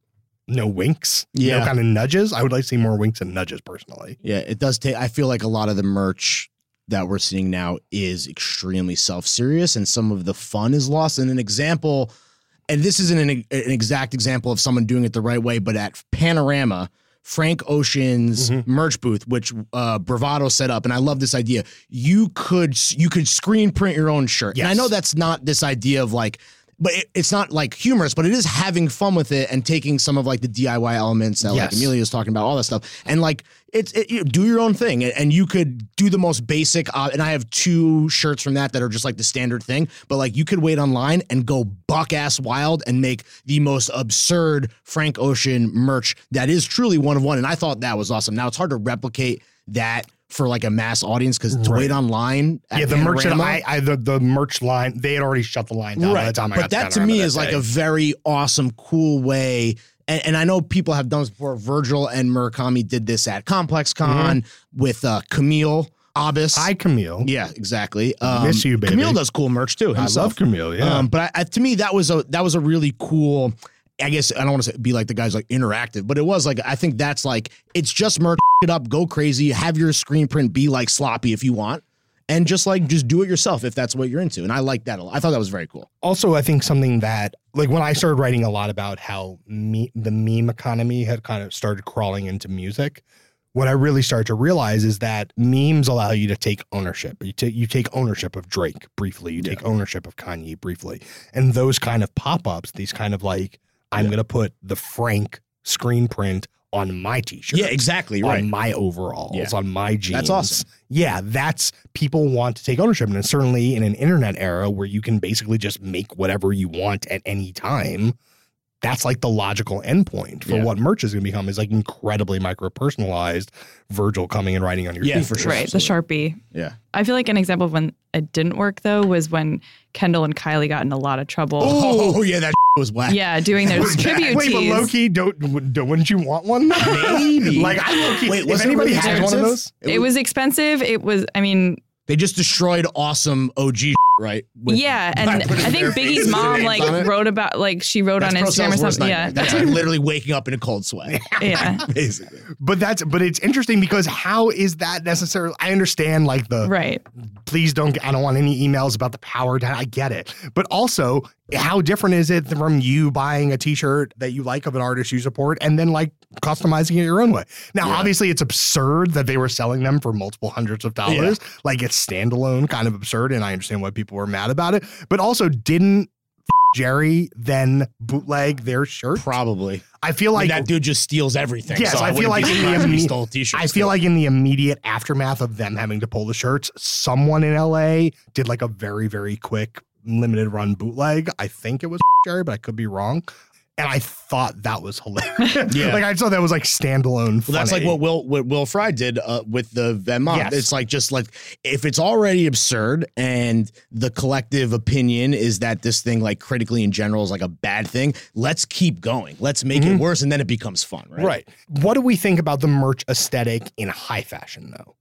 no winks, Yeah. no kind of nudges. I would like to see more winks and nudges personally. Yeah, it does take, I feel like a lot of the merch that we're seeing now is extremely self-serious and some of the fun is lost. And an example, and this isn't an, an exact example of someone doing it the right way, but at Panorama, Frank Ocean's Mhm. merch booth, which uh, Bravado set up, and I love this idea. You could you could screen print your own shirt. And I Yes. know that's not this idea of like, but it, it's not like humorous, but it is having fun with it and taking some of like the D I Y elements that like Yes. Emilio's talking about, all that stuff, and like it's it, you do your own thing, and, and you could do the most basic. Uh, and I have two shirts from that that are just like the standard thing, but like you could wait online and go buck ass wild and make the most absurd Frank Ocean merch that is truly one of one. And I thought that was awesome. Now it's hard to replicate that for like a mass audience because to Right. wait online, at Yeah, the merch that Panorama- I, I the, the merch line, they had already shut the line down by the time I but got that to Panorama me that is like day. a very awesome, cool way. And, and I know people have done this before. Virgil and Murakami did this at Complex Con with uh, Camille Abbas. Hi, Camille. yeah, exactly. Um, Miss you, baby. Camille does cool merch too. I Himself. love Camille. Yeah. Um, but I, I, to me, that was a that was a really cool. I guess I don't want to be like the guys like interactive, but it was like I think that's like it's just merch it up, go crazy, have your screen print be like sloppy if you want, and just like just do it yourself if that's what you're into. And I like that a lot. I thought that was very cool. Also, I think something that, like, when I started writing a lot about how me, the meme economy had kind of started crawling into music, what I really started to realize is that memes allow you to take ownership. You take you take ownership of Drake briefly. You take ownership of Kanye briefly. And those kind of pop-ups, these kind of like, I'm Yeah. going to put the Frank screen print on my t-shirt. Yeah, exactly. On Right. my overalls, Yeah. on my jeans. That's awesome. Yeah, that's people want to take ownership. And certainly in an internet era where you can basically just make whatever you want at any time, that's like the logical endpoint for Yeah. what merch is going to become, is like incredibly micro personalized. Virgil coming and writing on your Yeah, feet. for sure. Right. The Sharpie. Yeah. I feel like an example of when it didn't work though was when Kendall and Kylie got in a lot of trouble. Oh, yeah, that was whack. Yeah, doing their tribute Wait, but tees. low key, don't, don't wouldn't you want one? Maybe. like I low key. Wait, if was it anybody really has one of expensive? those, It was expensive. It was, I mean, They just destroyed awesome O G, right? With- yeah. And by I putting think their Biggie's faces mom and like names on it. wrote about, like she wrote That's on Pro Instagram Sal's or worst something. nightmare. Yeah. That's like literally waking up in a cold sweat. Yeah. Basically. but that's but it's interesting because how is that necessarily? I understand like the Right. please don't, I don't want any emails about the power down. I get it. But also, how different is it from you buying a t-shirt that you like of an artist you support and then like customizing it your own way? Now, Yeah. obviously it's absurd that they were selling them for multiple hundreds of dollars. Like it's standalone kind of absurd. And I understand why people were mad about it, but also didn't Jerry then bootleg their shirt? Probably. I feel Like like that dude just steals everything. Yes, so I feel wouldn't like be in the surprised if he imme- stole t-shirts. I feel too. like in the immediate aftermath of them having to pull the shirts, someone in L A did like a very, very quick limited run bootleg. I think it was Jerry, but I could be wrong. And I thought that was hilarious. Yeah. Like I thought that was like standalone. Well, that's like funny. what Will what Will Fry did uh, with the Venmo. Yes. It's like just like if it's already absurd and the collective opinion is that this thing like critically in general is like a bad thing, let's keep going. Let's make it worse and then it becomes fun, right? Right. What do we think about the merch aesthetic in high fashion though?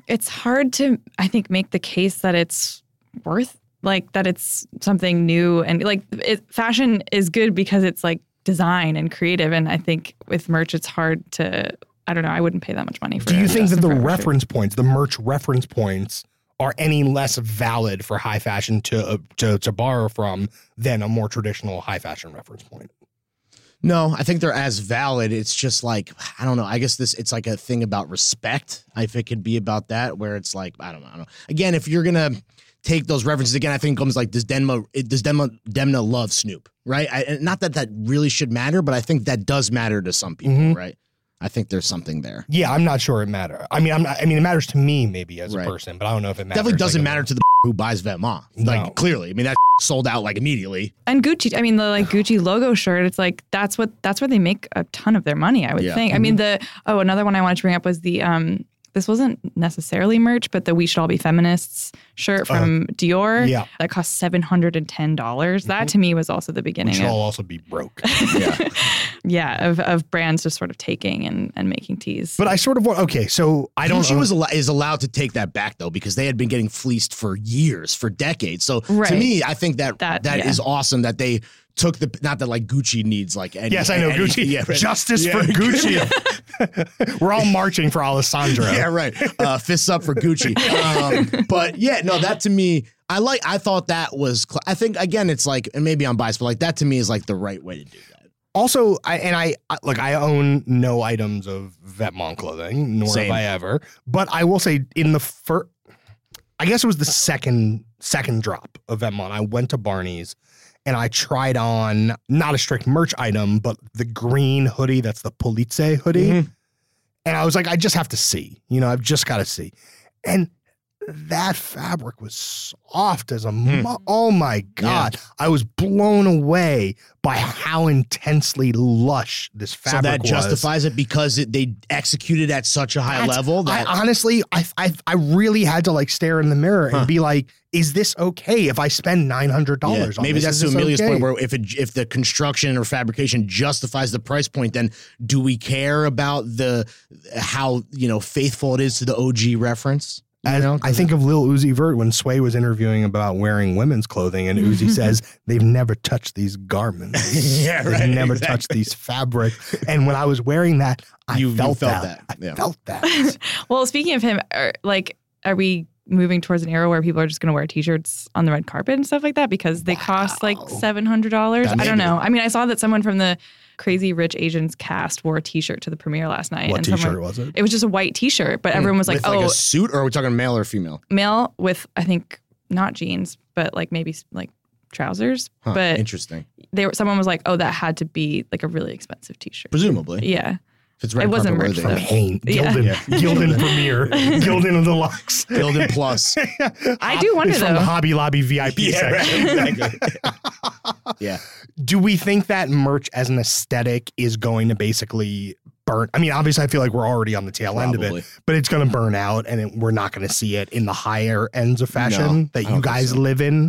It's hard to, I think, make the case that it's worth, like, that it's something new. And, like, it, fashion is good because it's, like, design and creative. And I think with merch, it's hard to, I don't know, I wouldn't pay that much money for it. Do you think that the Forever reference shirt. points, the merch reference points, are any less valid for high fashion to, uh, to, to borrow from than a more traditional high fashion reference point? No, I think they're as valid. It's just like, I don't know. I guess this, it's like a thing about respect. If it could be about that, where it's like, I don't know. I don't know. Again, if you're going to take those references, again, I think it comes like, does Demna, does Demna, Demna love Snoop, right? I, not that that really should matter, but I think that does matter to some people, Mhm. right? I think there's something there. Yeah, I'm not sure it matters. I mean, I'm not, I mean, it matters to me maybe as Right. a person, but I don't know if it matters. Definitely doesn't like, matter to the who buys Vetements. Like, No. clearly. I mean, that sold out like immediately. And Gucci, I mean, the like Gucci logo shirt, it's like, that's what, that's where they make a ton of their money, I would Yeah. think. I mean, the, oh, another one I wanted to bring up was the, um, this wasn't necessarily merch, but the We Should All Be Feminists shirt from Dior. yeah. That cost seven hundred ten dollars. That to me was also the We beginning should of, all also be broke. Yeah. yeah, of, of brands just sort of taking and, and making teas. But I sort of want, okay, so I don't Gucci know. was al- is allowed to take that back though, because they had been getting fleeced for years, for decades. So to Right. me, I think that That- that is yeah. awesome that they took the, not that like Gucci needs like any. Yes, I know. any- Gucci. yeah, right. Justice Yeah. for Gucci. We're all marching for Alessandro. Yeah, right. Uh, fists up for Gucci. Um, but yeah, no, that to me, I like, I thought that was, cl- I think again, it's like, and maybe I'm biased, but like that to me is like the right way to do that. Also, I, and I I- look, I own no items of Vetements clothing, nor Same. have I ever. But I will say, in the first, I guess it was the second second drop of Vetements. I went to Barney's and I tried on not a strict merch item, but the green hoodie that's the Polizei hoodie. Mhm. And I was like, I just have to see. You know, I've just got to see. And that fabric was soft as a mo- oh my god! I was blown away by how intensely lush this So fabric that was. justifies it because it, they executed at such a high That's- level that I honestly, I, I I really had to like stare in the mirror and Huh. be like, is this okay if I spend nine hundred Yeah, dollars? on maybe this? that's Is to this Amelia's okay? point where if it, if the construction or fabrication justifies the price point, then do we care about the how you know faithful it is to the O G reference? You As- know, I think of Lil Uzi Vert when Sway was interviewing about wearing women's clothing, and Uzi says they've never touched these garments. Yeah, They've right, never exactly. touched these fabrics. And when I was wearing that, I You- you felt, felt that. that, I yeah. felt that. Well, speaking of him, are, like, are we moving towards an era where people are just going to wear T-shirts on the red carpet and stuff like that because they cost like seven hundred dollars? That I don't maybe. know. I mean, I saw that someone from the Crazy Rich Asians cast wore a T-shirt to the premiere last night. What and T-shirt someone- was it? It was just a white T-shirt, but everyone was like, with "Oh, like a suit, or are we talking male or female? male with I think not jeans, but like maybe like trousers." Huh, but interesting. they were someone was like, "Oh, that had to be like a really expensive T-shirt." Presumably, Yeah. if it's red It wasn't carpet merch, worthy. though. Hain, Yeah. Gildan, Yeah. Gildan Premier, Gildan Deluxe. Gildan Plus. I do wonder It's from the though. Hobby Lobby V I P Yeah, right, section. exactly. Yeah. Do we think that merch as an aesthetic is going to basically burn? I mean, obviously, I feel like we're already on the tail end of Probably. it, but it's going to burn out, and it, we're not going to see it in the higher ends of fashion No, that I you don't think guys so. live in.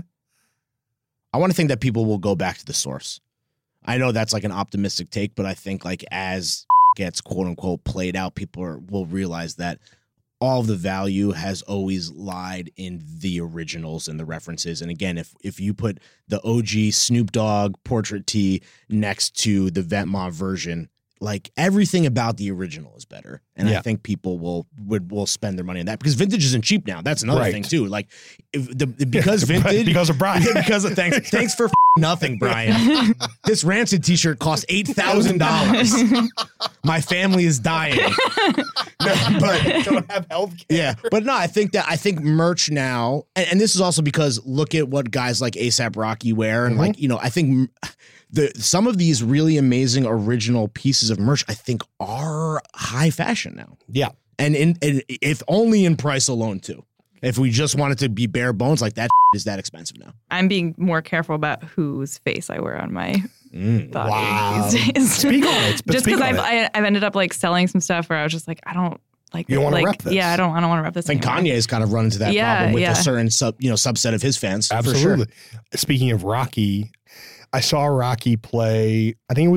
I want to think that people will go back to the source. I know that's like an optimistic take, but I think like as gets quote unquote played out, people are, will realize that all of the value has always lied in the originals and the references. And again, if if you put the O G Snoop Dogg portrait tee next to the Vetements version, like everything about the original is better. And Yeah. I think people will would will spend their money on that because vintage isn't cheap now. That's another Right. thing too. Like if the, because vintage because of Brian. yeah, because of thanks thanks for f- nothing, Brian. This Rancid t-shirt cost eight thousand dollars. My family is dying. No, but don't have health care. yeah, but no, I think that I think merch now, and, and this is also because look at what guys like ASAP Rocky wear, and Mm-hmm. like you know, I think the some of these really amazing original pieces of merch, I think, are high fashion now, Yeah. and in and if only in price alone too. If we just wanted to be bare bones, like that is that expensive now. I'm being more careful about whose face I wear on my Mm. body Wow. these days. Speak on it, but just speak because on I've it. I, I've ended up like selling some stuff where I was just like, I don't like. You don't wanna like, rep this. Yeah, I don't. I don't want to rep this. I think anymore. Kanye's kind of run into that Yeah, problem with yeah. a certain sub, you know, subset of his fans. Absolutely. For sure. Speaking of Rocky, I saw Rocky play, I think it was at a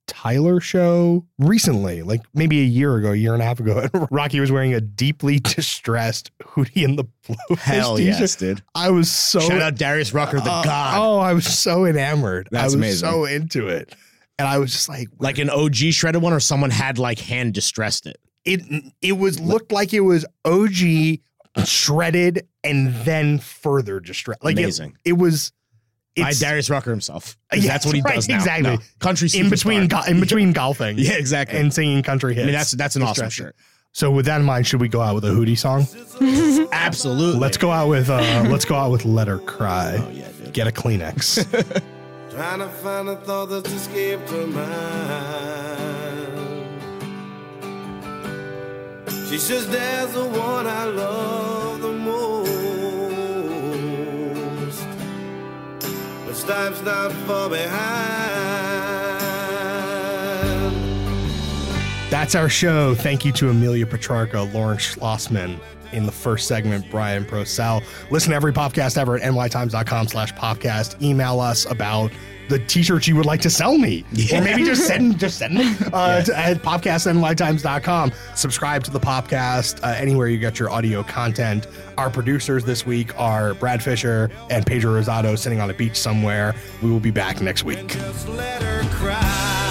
Tyler show recently, like maybe a year ago, a year and a half ago. Rocky was wearing a deeply distressed Hootie and the Blowfish Hell t-shirt. yes, dude. I was so Shout out Darius Rucker, the uh, god. Oh, I was so enamored. That's I was amazing. so into it. And I was just like, Like an O G shredded one, or someone had like hand distressed it. it it was looked like it was O G shredded and then further distressed. Like Amazing. It, it was By it's, Darius Rucker himself. 'Cause Yeah, that's what he right, does now. exactly. No, country in between superstar. go- in between golfing. Yeah, exactly. And singing country hits. I mean, that's that's an awesome Distressing. shirt. So with that in mind, should we go out with a Hootie song? Absolutely. Let's go out with uh let's go out with Let Her Cry. Oh, yeah, dude. Get a Kleenex. Trying to find a thought that's escaped her mind. She says there's the one I love the most, but time's not far behind. That's our show. Thank you to Amelia Petrarca, Lauren Schlossman. In the first segment, Brian Procell. Listen to every podcast ever at nytimes.com slash podcast. Email us about the t-shirts you would like to sell me. Yeah. Or maybe just send just send them uh, to, at podcast n y times dot com. Subscribe to the podcast uh, anywhere you get your audio content. Our producers this week are Brad Fisher and Pedro Rosado sitting on a beach somewhere. We will be back next week. Just let her cry.